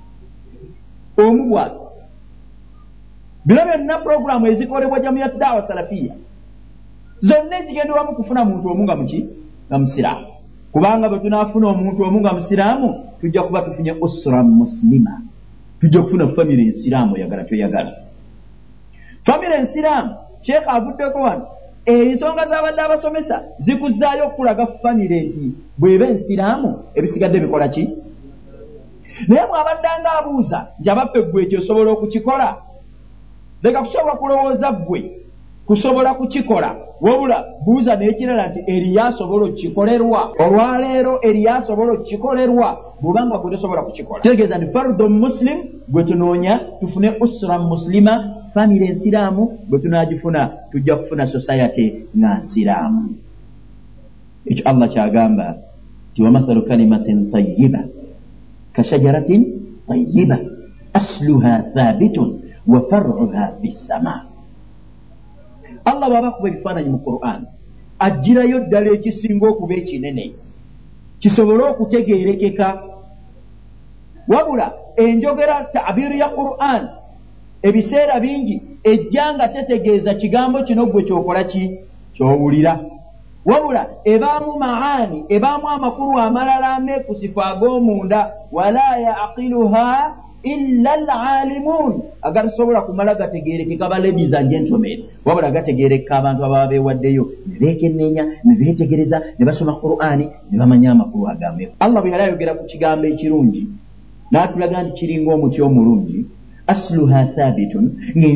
omu bw'ati. Bino byonna programu ezikolebwa Jamiyat Dawa Salafiya zonna ekigendererwamu kufuna muntu omu nga muki nga musiraamu, kubanga bwe tunaafuna omuntu omu nga musiraamu tujja kuba tufunye usra muslima, tujja kufuna famire ensiraamu oyagala toyagala. Famire ensiraamu Sheikh avuddeko wano, ensonga z'abadde abasomesa zikuzzaayo okulaga famire nti bw'eba ensiraamu ebisigadde bikola ki? Naye bw'abaddanga abuuza nti abaffe ggwe ekyo osobola okukikola, leka kusobola kulowooza ggwe kusobola kukikola, wabula buuza n'ekirala nti eriyo asobola okukikolerwa. Olwaleero eriyo asobola okukikolerwa, bw'obanga gwe tosobola kukikola. Kitegeeza nti fardu muslim gwe tunoonya tufune usra muslima, famire ensiraamu bwe tunaagifuna tujja kufuna society nga nsiraamu. Ekyo Allah kyagamba nti wamathalu kalimatin tayyiba kashajaratin tayyiba asluha thabitun wa far'uha bis-samaa. Allah bw'aba kuba ebifaananyi mu Qur'an agirayo ddala ekisinga okuba ekinene kisobole okutegeerekeka, wabula enjogera ta'biru ya Qur'an ebiseera bingi ejja nga tetegeeza kigambo kino gwe kyokola ki kyowulira, wabula ebaamu maani, ebaamu amakulu amalala ameekusifu ag'omunda, wala yaqiluha illa alalimun, agatasobola kumala gategeerekeka ba ladies and gentlemen, wabula gategeereka abantu ababa beewaddeyo ne beekennenya ne beetegereza ne basoma Qur'ani ne bamanya amakulu agameefu. Allah bwe yali ayogera ku kigambo ekirungi n'atulaga nti kiringa omuti omulungi, asluha thabitun,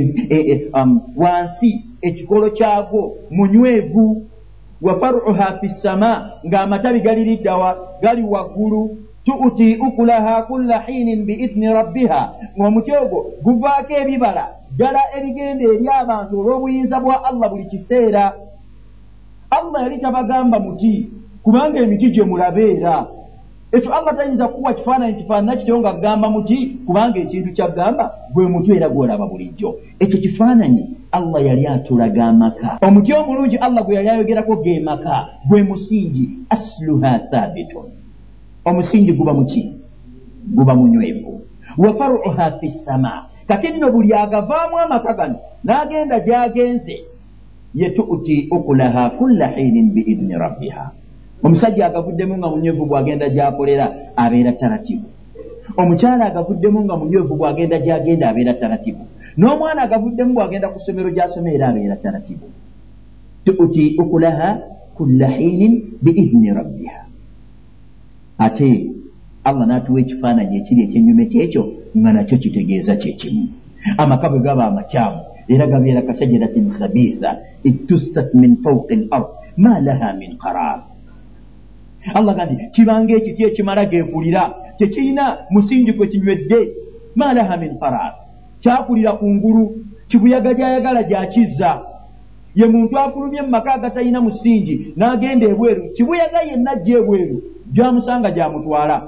wansi ekikolo kyagwo munywevu, wa far'uha fi sama, ng'amatabi galiriddawa gali waggulu, tuuti ukulaha kulla hinin biidni rabbiha, ng'omuti ogwo guvaako ebibala ddala ebigenda eri abantu olw'obuyinza bwa Allah buli kiseera. Allah yali tabagamba muti kubanga emiti gye mulabeera, ekyo Allah tayinza kuwa kifaananyi kifaanana kityo nga agamba muti kubanga ekintu kyagamba gwe muti era gw'olaba bulijjo. Ekyo kifaananyi Allah yali atulaga amaka. Omuti omulungi Allah gwe yali ayogerako ge maka, gwe musingi, asluha thabitun, omusingi guba muki guba munywevu, wa far'uha fi sama. Kati nno buli agavaamu amaka gano n'agenda gy'agenze, yetuuti ukulaha kulla hinin biidni rabbiha. Omusajja agavuddemu nga munywevu bw'agenda gy'akolera abeera taratibu, omukyala agavuddemu nga munywevu bw'agenda gy'agenda abeera taratibu, n'omwana agavuddemu bw'agenda ku ssomero gy'asomera abeera taratibu. Tuuti ukulaha kulla hinin biidni rabbiha. Ate Allah n'atuwa ekifaananyi ekiri ekyennyume kyekyo nga nakyo kitegeeza kyekimu. Amaka bwe gaba amakyamu era gabeera kasajaratin khabitha ittustat min fawqi al-ard ma laha min qarar. Allah gandi kibanga ekiti ekimala geekulira tekirina musingi kwe kinywedde, ma laha min qarar, kyakulira kungulu, kibuyaga gyayagala gyakizza. Ye muntu afulumye mu maka agatalina musingi n'agenda ebweru, kibuyaga yenna ajja ebweru gyamusanga gyamutwala.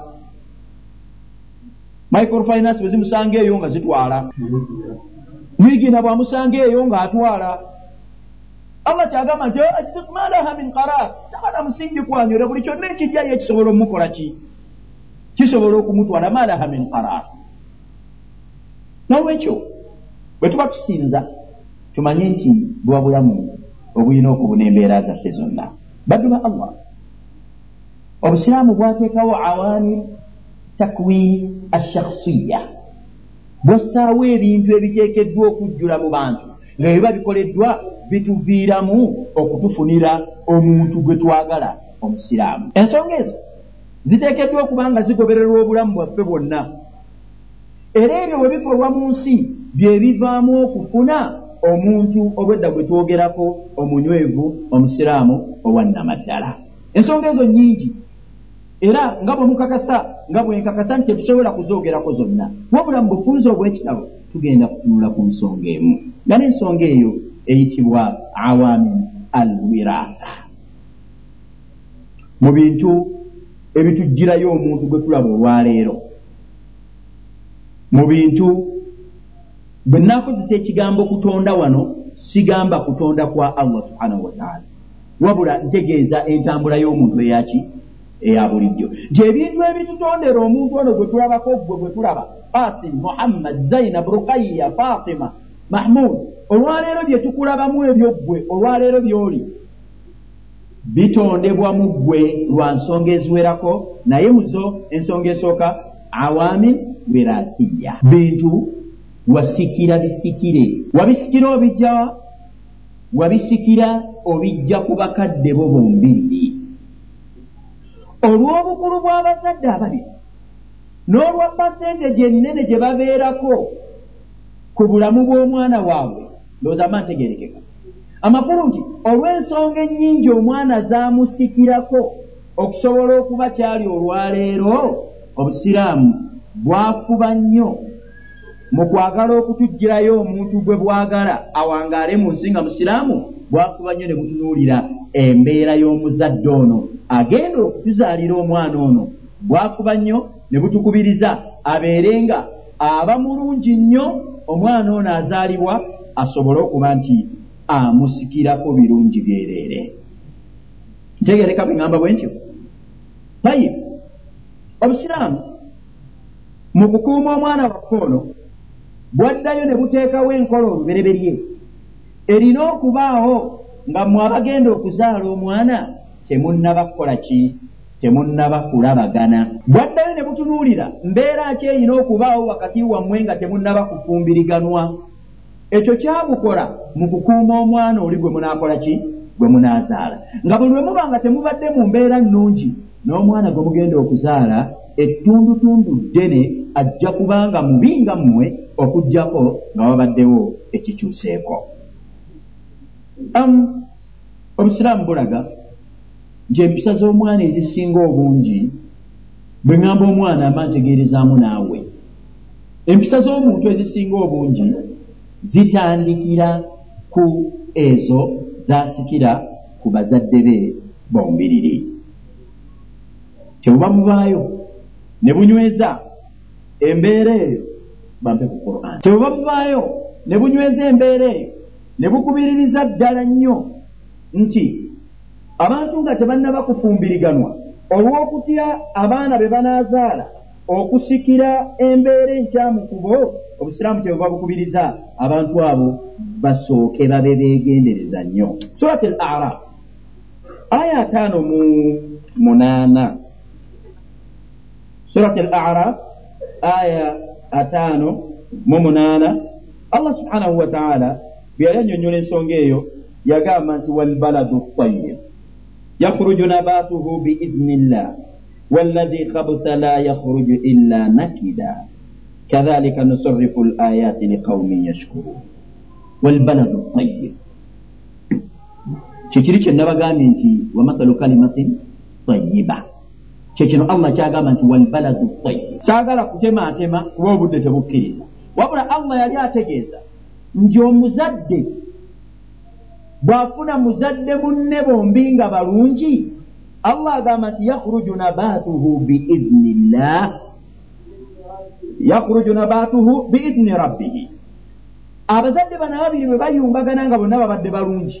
Microfinance bwe zimusanga eyo nga zitwala, wigina bwamusanga eyo ng'atwala. Allah kyagamba nti ma laha min qarar, takana musingi kwanyura, buli kyonna ekijjayo ekisobola omukola ki kisobola okumutwala, ma laha min qarar. N'olwekyo bwe tuba tusinza tumanye nti bwa bulamu obulina okubuna embeera zaffe zonna. Baddu ba Allah, obusiraamu bwateekawo awaani takwin ashakhsiya, bwassaawo ebintu ebiteekeddwa okujjula mu bantu nga biba bikoleddwa bituviiramu okutufunira omuntu gwe twagala omusiraamu. Ensonga ezo ziteekeddwa okuba nga zigobererwa obulamu bwaffe bwonna, era ebyo bwe bikolwa mu nsi bye bivaamu okufuna omuntu obwedda gwe twogerako omunywevu omusiraamu owannamaddala. Ensonga ezo nnyingi, era nga bwe mukakasa nga bwe nkakasa nti tetusobola kuzoogerako zonna, wabula mu bufunze obw'ekitabo tugenda kutunula ku nsonga emu, nga n'ensonga eyo eyitibwa awamin alwiraatha. Mu bintu ebitujjirayo omuntu gwe tulaba olwaleero, mu bintu bwe naakozesa ekigambo kutonda wano sigamba kutonda kwa Allah subhanahu wa ta'ala, wabula ntegeeza entambula y'omuntu eyaki eya bulijjo, nti ebintu ebitutondera omuntu ono gwe tulabako gwe gwe tulaba Qasim, Muhammad, Zainab, Ruqayya, Fatima, Mahmud, olwaleero bye tukulabamu ebyo ggwe olwaleero by'oli bitondebwa mu ggwe lwa nsonga eziwerako, naye muzo ensonga esooka awamin wiraathiya, bintu wasikira bisikire, wabisikira obijja wabisikira obijja ku bakadde bo bombiriri, olw'obukulu bw'abazadde ababiri n'olwa pasenteji ennene gye babeerako ku bulamu bw'omwana waabwe. Ndowooza mba ntegeerekeka amakulu nti olw'ensonga ennyingi omwana zaamusikirako okusobola okuba kyali olwaleero, obusiraamu bwakuba nnyo mu kwagala okutujjirayo omuntu gwe bwagala awangaale mu nsi nga musiraamu, bwakuba nnyo ne butunuulira embeera y'omuzadde ono agenda okutuzaalira omwana ono, bwakuba nnyo ne butukubiriza abeerenga aba mulungi nnyo omwana ono azaalibwa asobole okuba nti amusikirako birungi byereere. Ntegereka bwe ŋŋamba bwe ntyo. Tayi obusiraamu mu kukuuma omwana waffe ono bwaddayo ne buteekawo enkola olubereberye erina okubaawo nga mmwe abagenda okuzaala omwana temunnaba kukola ki, temunnaba kulabagana. Bwaddayo ne butunuulira mbeera ki erina okubaawo wakati wammwe nga temunnaba kufumbiriganwa. Ekyo kyabukola mu kukuuma omwana oli gwe munaakola ki, gwe munaazaala, nga buli lwe muba nga temubadde mu mbeera nnungi n'omwana gwe mugenda okuzaala ettundutundu ddene ajja kubanga mubi nga mmwe okuggyako nga wabaddewo ekikyuseeko. Um, obusiraamu bulaga nti empisa z'omwana ezisinga obungi, bwe ŋŋamba omwana amba ntegeerezaamu naawe, empisa z'omuntu ezisinga obungi zitandikira ku ezo zaasikira ku bazadde be bombiriri. Kyebuba mubaayo ne bunyweza embeera eyo bampe ku Qur'an, kyebuba mubaayo ne bunyweza embeera eyo ne bukubiririza ddala nnyo nti abantu nga tebannaba kufumbiriganwa olw'okutya abaana be banaazaala okusikira embeera enkyamu ku bo, obusiraamu kyebuba bukubiriza abantu abo basooke babe beegendereza nnyo. Surat al-A'raf aya ataano mu munaana. Surat al-A'raf aya ataano mu munaana, Allah subhanahu wa ta'ala bwe yali annyonnyola ensonga eyo yagamba nti walbaladu ttayyib yakhruju nabatuhu biidhnillah walladhi khabutha la yakhruju illa nakida kadhalika nusarrifu al-ayati liqaumin yashkurun. Walbaladu ttayyib, kyekiri kye nabagambye nti wamathalu kalimatin tayyiba, kyekino Allah kyagamba nti walbaladu ttayyib. Saagala kutematema kuba obudde tebukkiriza, wabula Allah yali ategeeza nti omuzadde bw'afuna muzadde munne bombi nga balungi, Allah agamba nti yakhruju nabatuhu biidhnillah, yakhruju nabatuhu biidhni rabbihi. Abazadde bano ababiri bwe bayumbagana nga bonna babadde balungi,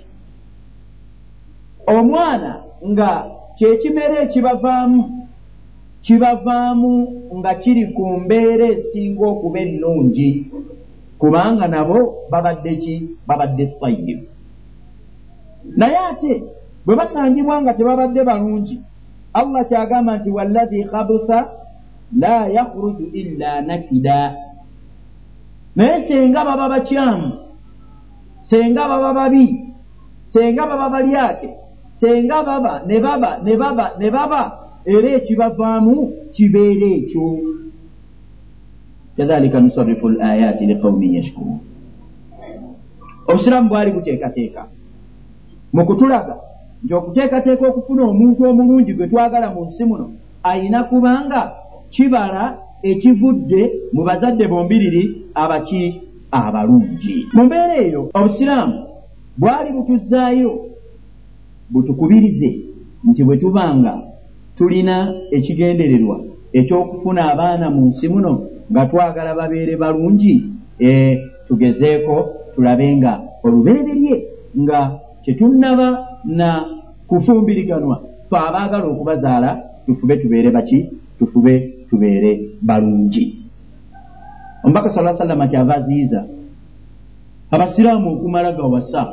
omwana nga kyekimera ekibavaamu kibavaamu nga kiri ku mbeera esinga okuba ennungi, kubanga nabo babadde ki, babadde tayyib. Naye ate bwe basangibwa nga tebabadde balungi, Allah kyagamba nti walladhi khabutha la yakhruju illa nakida. Naye senga baba bakyamu, senga baba babi, senga baba balyake, senga baba ne baba ne baba ne baba era ekibavaamu kibeera ekyo. kadhalika nusarrifu al-ayati liqaumin yashkurun. Obusiraamu bwali buteekateeka mu kutulaga nti okuteekateeka okufuna omuntu omulungi gwe twagala mu nsi muno ayina kubanga kibala ekivudde mu bazadde bombiriri abaki abalungi. Mu mbeera eyo obusiraamu bwali butuzaayo butukubirize nti bwe tubanga tulina ekigendererwa ekyokufuna abaana mu nsi muno nga twagala babeere balungi, e, tugezeeko tulabe nga olubereberye nga tetunnaba na kufumbiriganwa fe abaagala okubazaala tufube tubeere baki tufube tubeere balungi. Omubaka sallallahu alaihi wasallam kyava aziyiza abasiraamu okumala gawasa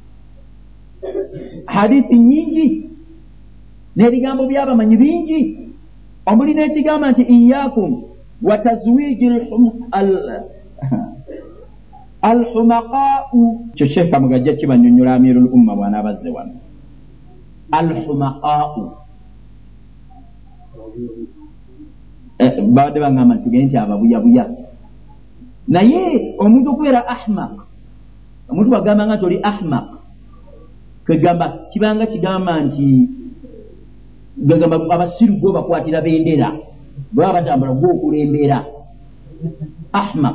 hadithi nyingi n'ebigambo by'abamanyi bingi, omuli n'ekigamba nti iyyakum wa tazwiji alhumaqaau. Kyo Sheikh Kamugajja kibanyonnyola amirul umma bw'anaabazze wano. Alhumaqaau bawadde bangamba nti tugende nti ababuyabuya, naye omuntu okubeera ahmaq, omuntu bagamba nga toli ahmaq kwegamba kibanga kigamba nti gagamba abasiru go bakwatira bendera baba batambula go okulembera ahmaq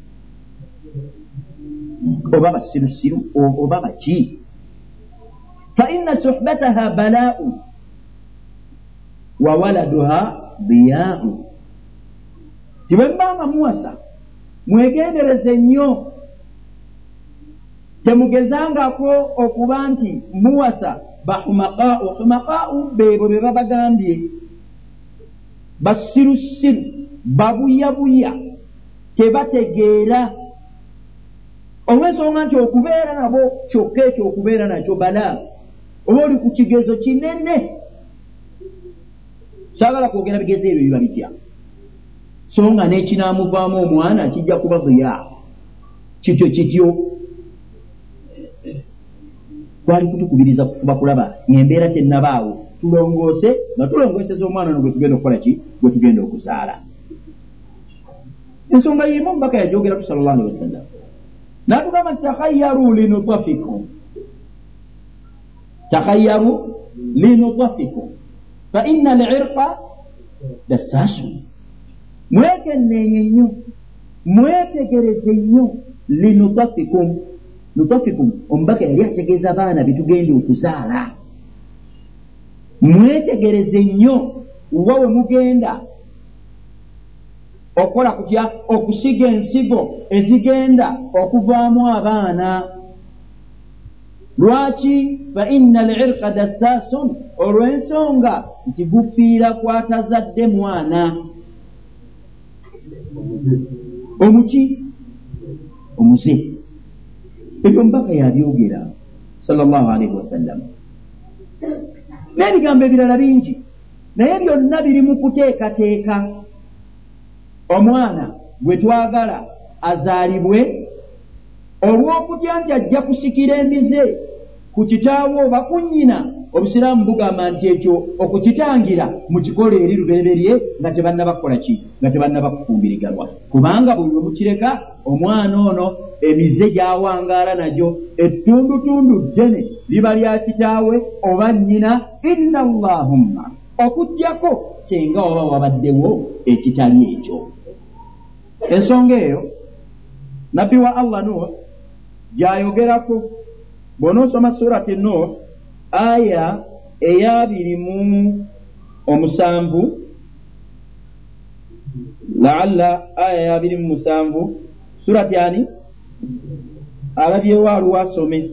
oba basirusiru oba baki. fa inna suhbataha bala'u wa waladuha diya'u. Tibembanga muwasa mwegendereze nnyo, temugezangako okuba nti muwasa bahumaqa'u. Humaqa'u bebo be babagambye basirusiru babuyabuya tebategeera, olw'ensonga nti okubeera nabo kyokka ekyo okubeera nakyo bala oba oli ku kigezo kinene. Saagala kwogera bigezo ebyo biba bitya, so nga n'ekinaamuvaamu omwana kijja kuba buya kityo kityo. Twali kutukubiriza kufuba kulaba ng'embeera tennabaawo tulongoose nga tulongooseza omwana no gwe tugenda okukola ki gwe tugenda okuzaala. Ensonga yimu omubaka yajogera ku sallallahu alaihi wasallam n'atugamba nti takhayyaru linutafikum, takhayyaru linutafikum fa inna al-irqa dassaasun. Mwekenneenye nnyo, mwetegereze nnyo linutafikum. Nutafikum omubaka yali ategeeza abaana bitugenda okuzaala. Mwetegereze nnyo wa we mugenda okola kutya okusiga ensigo ezigenda okuvaamu abaana. Lwaki? fa inna al-irqa dassaasun, olw'ensonga nti gufiira kwatazadde mwana omuki omuze. Ebyo mbaka yabyogera sallallahu alaihi wasallam n'ebigambo ebirala bingi, naye byonna biri mu kuteekateeka omwana gwe twagala azaalibwe olw'okutya nti ajja kusikira emize ku kitaawo oba ku nnyina. Obusiraamu bugamba nti ekyo okukitangira mu kikola eri lubereberye nga tebannabakola ki nga tebannabakufumbiriganwa, kubanga buli lwemukireka omwana ono emize gy'awangaala nagyo ettundutundu ddene liba lya kitaawe oba nnyina, inna allahumma okujjako senga waba wabaddewo ekitali ekyo. Ensonga eyo nabbi wa Allah Nuh gy'ayogerako bw'onoosoma surati Nuh aya eyabiri mu omusanvu, laalla aya eyabiri mu musanvu, surati ani alabyewo aluwa asome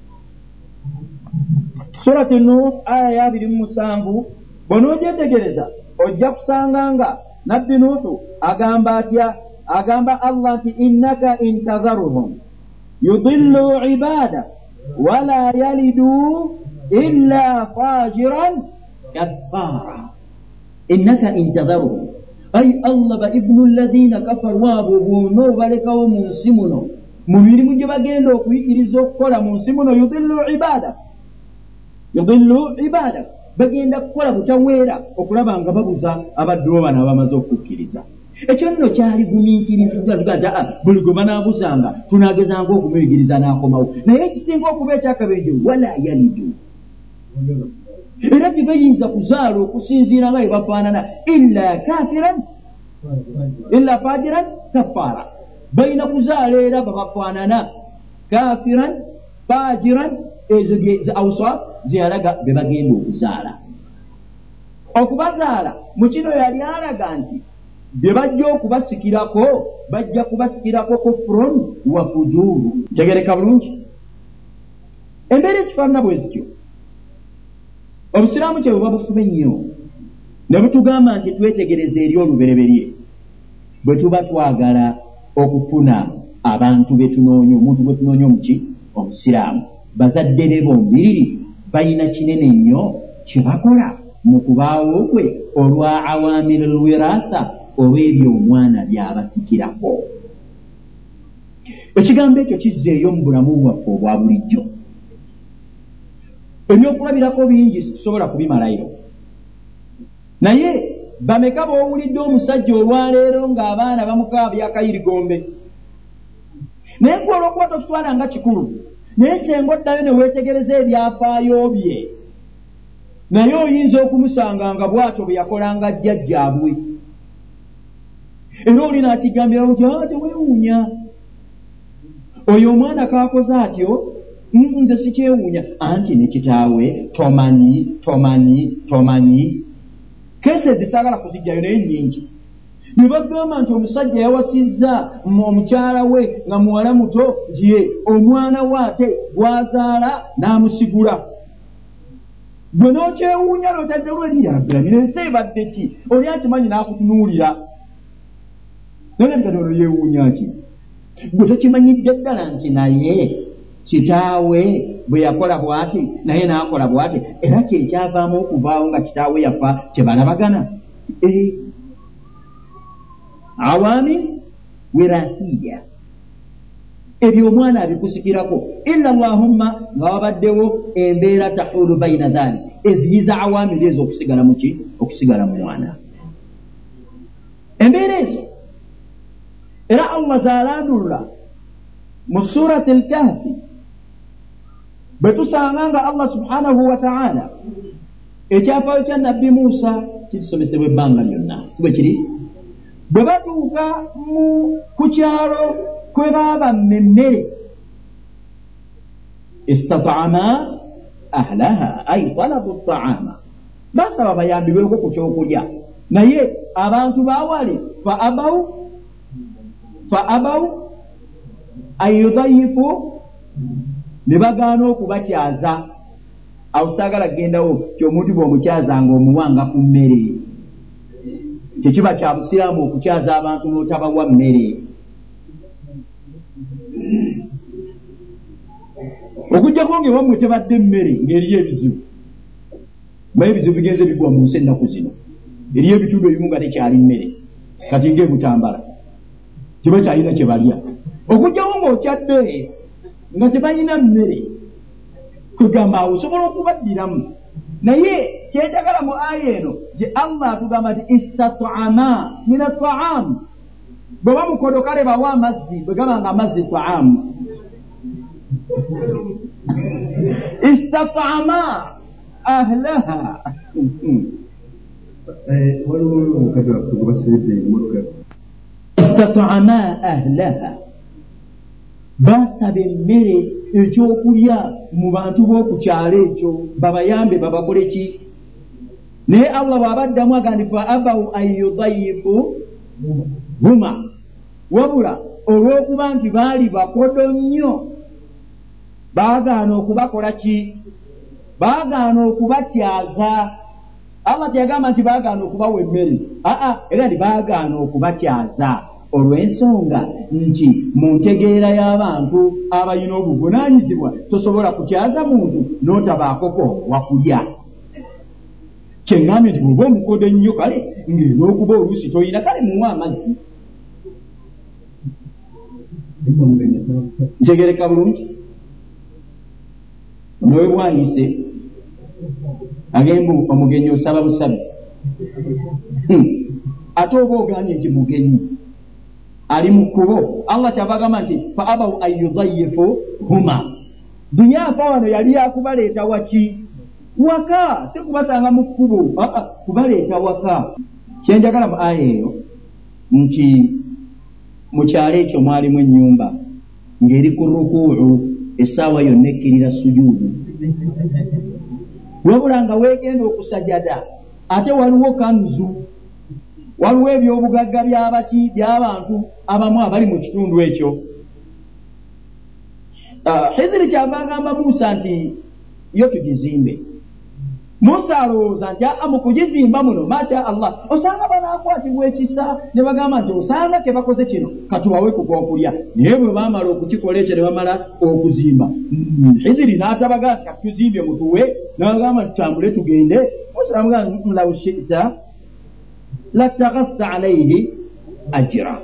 surati Nuh aya eyabiri mu musanvu. Bw'onoogyetegereza ojja kusanga nga nabbi Nuhu agamba atya? Agamba Allah nti innaka intadharuhum yudillu ibada wala yalidu illa fajiran kaffara. Innaka intadharuhum ay Allah ba ibnu alladhina kafaru wabo bono balekawo mu nsi muno mu mirimu gye bagenda okuyigiriza okukola mu nsi muno, yudillu ibada yudillu ibada, bagenda kukola butaweera okulaba nga babuza abadduwo bano abamaze okukkiriza. Ekyo nno kyali gumiikiriza buli gwe banaabuzanga tunaagezanga okumuyigiriza n'akomawo, naye ekisinga okuba ekyakabenje wala yalidu, era tebayinza kuzaala okusinziira nga bwe bafaanana illa kafiran illa fajiran kafaara, balina kuzaala era babafaanana kafiran fajiran, ezo awsaf zeyalaga be bagenda okuzaala. Okubazaala mu kino yali alaga nti bye bajja okubasikirako bajja kubasikirako kufurun wa fujuru. Tegereka bulungi, embeera ezifaanana bwe zityo obusiraamu kye bwe babufube nnyo ne butugamba nti twetegereze eri olubereberye bwe tuba twagala okufuna abantu betunoonya, omuntu gwe tunoonya omuki omusiraamu. Bazadde be bombiriri balina kinene nnyo kye bakola mu kubaawo kwe olwa awaamir alwiraasa, olw'ebyo omwana by'abasikirako. Ekigambo ekyo kizzeeyo mu bulamu bwaffe obwa bulijjo. Ebyokulabirako bingi situsobola kubimalayo, naye bameka b'owulidde omusajja olwaleero ng'abaana bamukaabya akayirigombe, naye gwe olw'okuba tokitwala nga kikulu, naye senga oddayo ne weetegereza ebyafaayo bye, naye oyinza okumusanga nga bw'atyo bwe yakolanga jjajjaabwe, era oli n'akigambira nti aa teweewuunya oyo omwana kaakoze atyo, nze sikyewuunya, anti ne kitaawe tomanyi tomanyi tomanyi. Keesi ezisaagala kuzijjayo naye nnyingi. Ne bagamba nti omusajja yawasizza omukyala we nga muwala muto, nti ye omwana we ate bw'azaala n'amusigula. Gwe n'okyewuunya n'otadde lweriyabiramira ensi ebadde ki? Oli akimanyi n'akutunuulira. Naye nti ono yeewuunya ki? Gwe tokimanyidde ddala nti naye kitaawe bwe yakola bw'ati naye n'akola bw'ati, era kyekyavaamu okuvaawo nga kitaawe yafa kyebalabagana. Awaami wirasiya, ebyo omwana abikusikirako, illa allahumma nga wabaddewo embeera tahulu baina dhali, eziyiza awaamiri ezo okusigala muki okusigala mu mwana. Embeera ezo era Allah zaalandulula mu surati al-Kahfi, bwe tusanga nga Allah subhanahu wa ta'ala ekyafaayo kya nabbi Muusa kitusomesebwa ebbanga lyonna, si bwe kiri? Bwe batuuka ku kyalo kwe baaba mmemmere, istata'ama ahlaha ay talabu at-ta'ama, basaba bayambibweko ku kyokulya, naye abantu baawali fa abaw fa abaw ayudayifu, ne bagaana okubakyaza. Awo saagala kugendawo kyomuntu bw'omukyaza nga omuwanga ku mmere, tekiba kya busiraamu okukyaza abantu n'otabawa mmere. Okujjako ng'ewammwe tebadde mmere ng'eriyo ebizibu, naye ebizibu bigenze bigwa mu nsi ennaku zino, eriyo ebitundu ebimu nga tekyali mmere, kati ng'ebutambala kiba kyalina kye balya. Okujjawo ng'okyadde nga tebalina mmere, kugamba awo osobola okubaddiramu. Naye kyetagala mu aya eno gye Allah atugamba nti istat'ama min at-ta'am, bwe bamukodokale bawa amazzi, bwe gaba nga amazzi ta'amu. Istat'ama ahlaha, istat'ama ahlaha, basaba emmere ekyokulya mu bantu b'oku kyalo ekyo, babayambe babakole ki? Naye Allah bw'abaddamu agandi fa abaw an yudayifu huma, wabula olw'okuba nti baali bakodo nnyo baagaana okubakola ki? Baagaana okubakyaza. Allah teyagamba nti baagaana okubawa emmere, aa era nti baagaana okubakyaza, olw'ensonga nti mu ntegeera y'abantu abalina obuvunaanyizibwa tosobola kukyaza muntu n'otabaakoko wakulya. Kyeŋŋambye nti bw'oba omukodo ennyo kale ng'era okuba oluusi toyina, kale muwa amazzi. ntegereka bulungi mwe bwayise agembu omugenyi osaba busabi ate oba ogambye nti mugenyi ali mu kkubo. Allah kyabagamba nti fa abaw an yudayifu huma, dunyafa wano yali yakubaleeta waki waka, si kubasanga mu kkubo, kubaleeta waka. Kyenjagala mu aya eyo nti mu kyalo ekyo mwalimu ennyumba ng'eri ku rukuu essaawa yonna ekkirira sujuudu, wabula nga weegenda okusajada ate waliwo kanzu, waliwo ebyobugagga by'abaki by'abantu abamu abali mu kitundu ekyo. Uh, Hiziri kyabagamba Musa nti yo tugizimbe. Musa alowooza nti mu kugizimba muno masha Allah osanga banaakwatibwa ekisa ne bagamba nti osanga ke bakoze kino katubawe ku gwokulya, naye bwe baamala okukikola ekyo ne bamala okuzimba. Mm, Hiziri n'atabaga nti katuzimbye mutuwe, n'abagamba nti tambule tugende. Musa n'amugamba law shi'ta lataghasta alayhi ajra,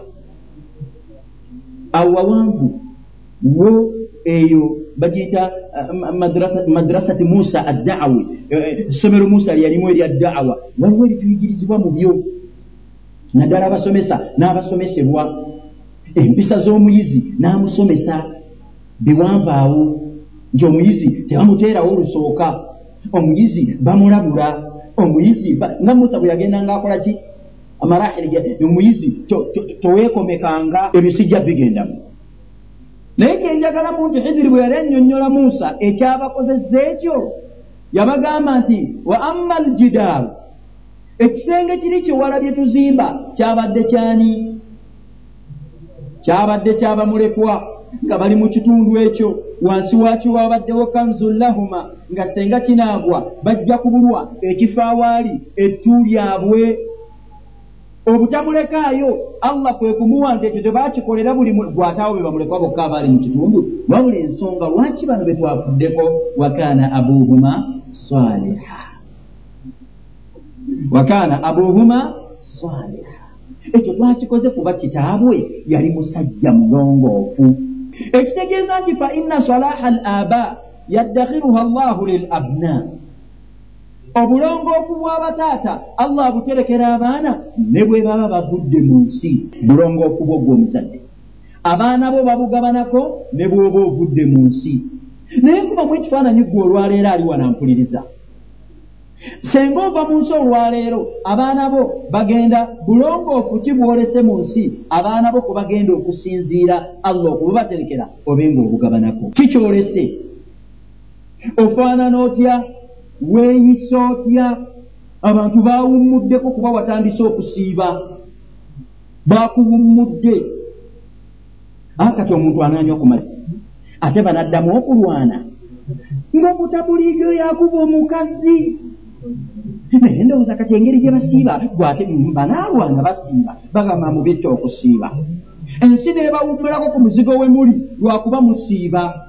awawangu wo eyo bagiyita madrasati Musa ad-da'awi, essomero Musa lyalimu erya da'awa, waliwo erituyigirizibwa mu byo naddala abasomesa n'abasomesebwa, empisa z'omuyizi n'amusomesa biwanvaawo nti omuyizi tebamuteerawo olusooka, omuyizi bamulabula, omuyizi nga Musa bwe yagenda ng'akola ki amarahiri, omuyizi toweekomekanga ebisijja bigendamu. Naye kyenjagalamu nti Hiziri bwe yali annyonnyola Musa ekyabakozezza ekyo, yabagamba nti wa amma al-jidaaru, ekisenge kiri kyewalabye tuzimba kyabadde kyani? Kyabadde ky'abamulekwa nga bali mu kitundu ekyo, wansi waakyo wabaddewo kanzun lahuma, nga senga kinaagwa bajja kubulwa ekifo awaali ettu lyabwe. Obutamulekaayo Allah kwe kumuwa nti ekyo tebakikolera buli gwataawo be bamulekwa bokka abaali mu kitundu, wabula ensonga lwaki bano be twafuddeko wakaana abuuhuma saliha, wakaana abuuhuma saliha. Ekyo twakikoze kuba kitaabwe yali musajja mulongoofu. Ekitegeeza nti fa inna salaha al aba yaddakhiruha Allahu lil abna, obulongoofu bw'abataata Allah abuterekera abaana ne bwe baba bavudde mu nsi. Bulongoofu bwo gw'omuzadde abaana bo babugabanako ne bw'oba ovudde mu nsi. Naye kubamu ekifaananyi ggwe olwaleero ali wanampuliriza, senga ova mu nsi olwaleero abaana bo bagenda bulongoofu ki bw'olese mu nsi, abaana bo kwe bagenda okusinziira Allah okubaterekera obenga obugabanako. Kikyolese ofaanana otya, weeyisa otya? Abantu baawummuddeko kuba watandise okusiiba, baakuwummudde. Akati omuntu anaanywa ku mazzi ate banaddamu okulwana ng'omutabuliijo yakuba omukazi. Naye ndowooza kati engeri gye basiiba gwate banaalwana basiiba bagamba mubette okusiiba. Ensi neebawummulako ku muzigo we muli lwakuba musiiba.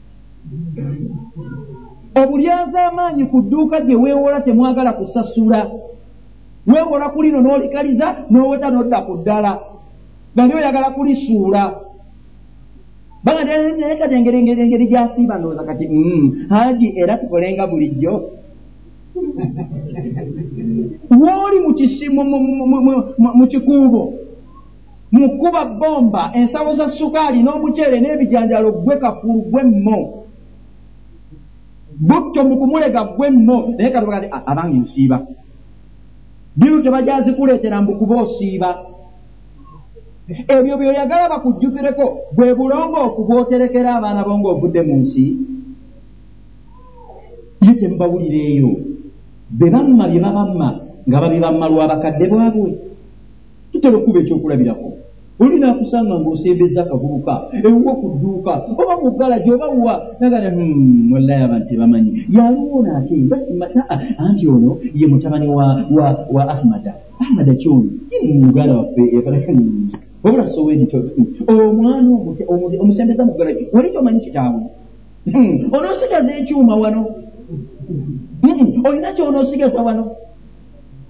Obulyaza amaanyi ku dduuka gye weewola temwagala kusasula, weewola ku lino n'olikaliza n'oweta n'odda ku ddala, bali oyagala kulisuula. Baga naye kati engeri gy'asiiba ndowooza kati haji era tukolenga bulijjo. Wooli mu kikuubo mukuba bomba, ensawo za sukaali n'omuceere n'ebijanjalo gwe kafulu gwe mmo, butto mukumulega gwe mmo. Naye kati bagati abange nsiiba biru tebajazikuleetera mbukuba osiiba. Ebyo byoyagala bakujjukireko bwe bulongoofu bw'oterekera abaana bo ng'ovudde mu nsi. Ye tembawulireeyo be bamma bye babamma nga babibamma lw'abakadde bwabwe. Tutera okuba ekyokulabirako. Olina akusanga ng'osembeza akavubuka ewuwo ku dduuka oba mu ggalaji oba wuwa nagana wallahi abantu tebamanyi yaliwona ate basimata anti ono ye mutabani wa, wa, wa Ahmada. Ahmada kyono ye mugala waffe ebalakani wabula soweeni omwana omusembeza mu ggalaji wali tomanyi kitaawe onoosigaza ekyuma wano, olina kyonoosigaza wano.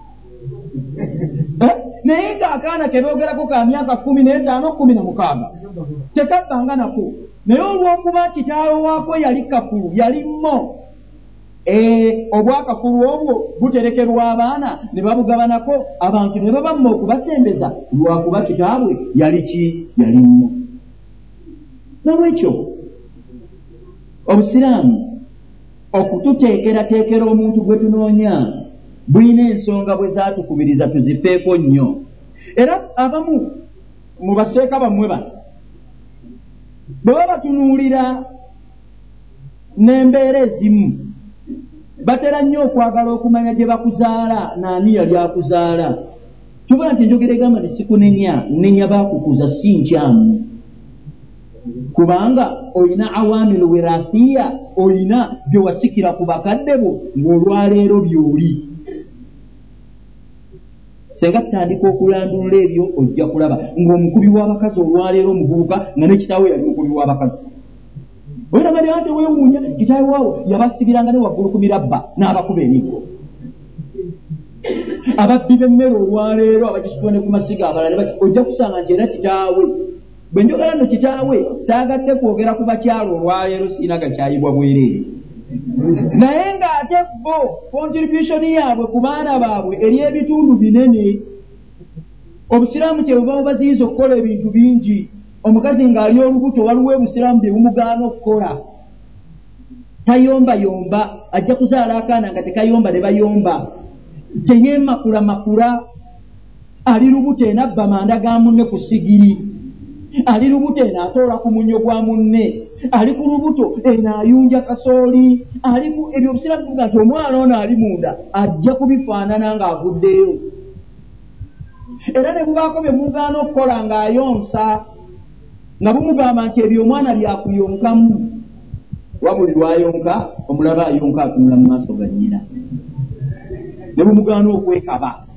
Naye ng'akaana ke boogerako ka myaka kumi n'etaano kumi na mukaaga tekabbanga nako. Naye olw'okuba kitaawe waako yali kafulu, yali mmo, ee obwakafulu obwo buterekerwa abaana ne babugabanako, abantu ne babamma okubasembeza lwakuba kitaabwe yali ki? Yali mmo. Nolwekyo obusiraamu okututeekerateekera omuntu gwe tunoonya bulina ensonga bwe zaatukubiriza tuzifeeko nnyo. Era abamu mu baseeka bammwe bano bwe baba batunuulira n'embeera ezimu batera nnyo okwagala okumanya gye bakuzaala n'ani yali akuzaala. Tubula nti njogera egamba nti sikunenya, nenya baakukuza si nkyamu, kubanga olina awaamilu wirathiya, olina bye wasikira ku bakadde bo ng'olwaleero by'oli. Senga tutandika okulandulula ebyo ojja kulaba ng'omukubi w'abakazi olwaleero omuvubuka nga ne kitaawe yali mukubi w'abakazi. Olaba nti weewuunya kitaawe waawo yabasibiranga ne waggulu ku mirabba n'abakuba emiggo. Ababbi b'emmere olwaleero abagisitula ne ku masiga abalala ojja kusanga nti era kitaawe. Bwe njogera nno kitaawe saagadde kwogera ku bakyalo olwaleero siina gakyayibwa bwereere. Naye ng'ate bo contribution yaabwe ku baana baabwe eri ebitundu binene. Obusiraamu kye buva bubaziyiza okukola ebintu bingi. Omukazi ng'ali olubuto waliwo obusiraamu bye bumugaana okukola. Tayombayomba, ajja kuzaala akaana nga tekayomba ne bayomba. Teyeemakula makula. Ali lubuto enabba manda ga munne ku sigiri. Ali lubuto enaatoola ku munnyo gwa munne. Ali ku lubuto enaayunja kasooli. Ali ku ebyo obusiraamu buvuga nti omwana ono ali munda ajja kubifaanana ng'avuddeyo. Era ne bubaako bye mugaana okukola ng'ayonsa nga bumugamba nti ebyo omwana byakuyonkamu. Wabuli lwayonka omulaba ayonka atunula mu maaso ga nnyina. Ne bumugaana okwekaba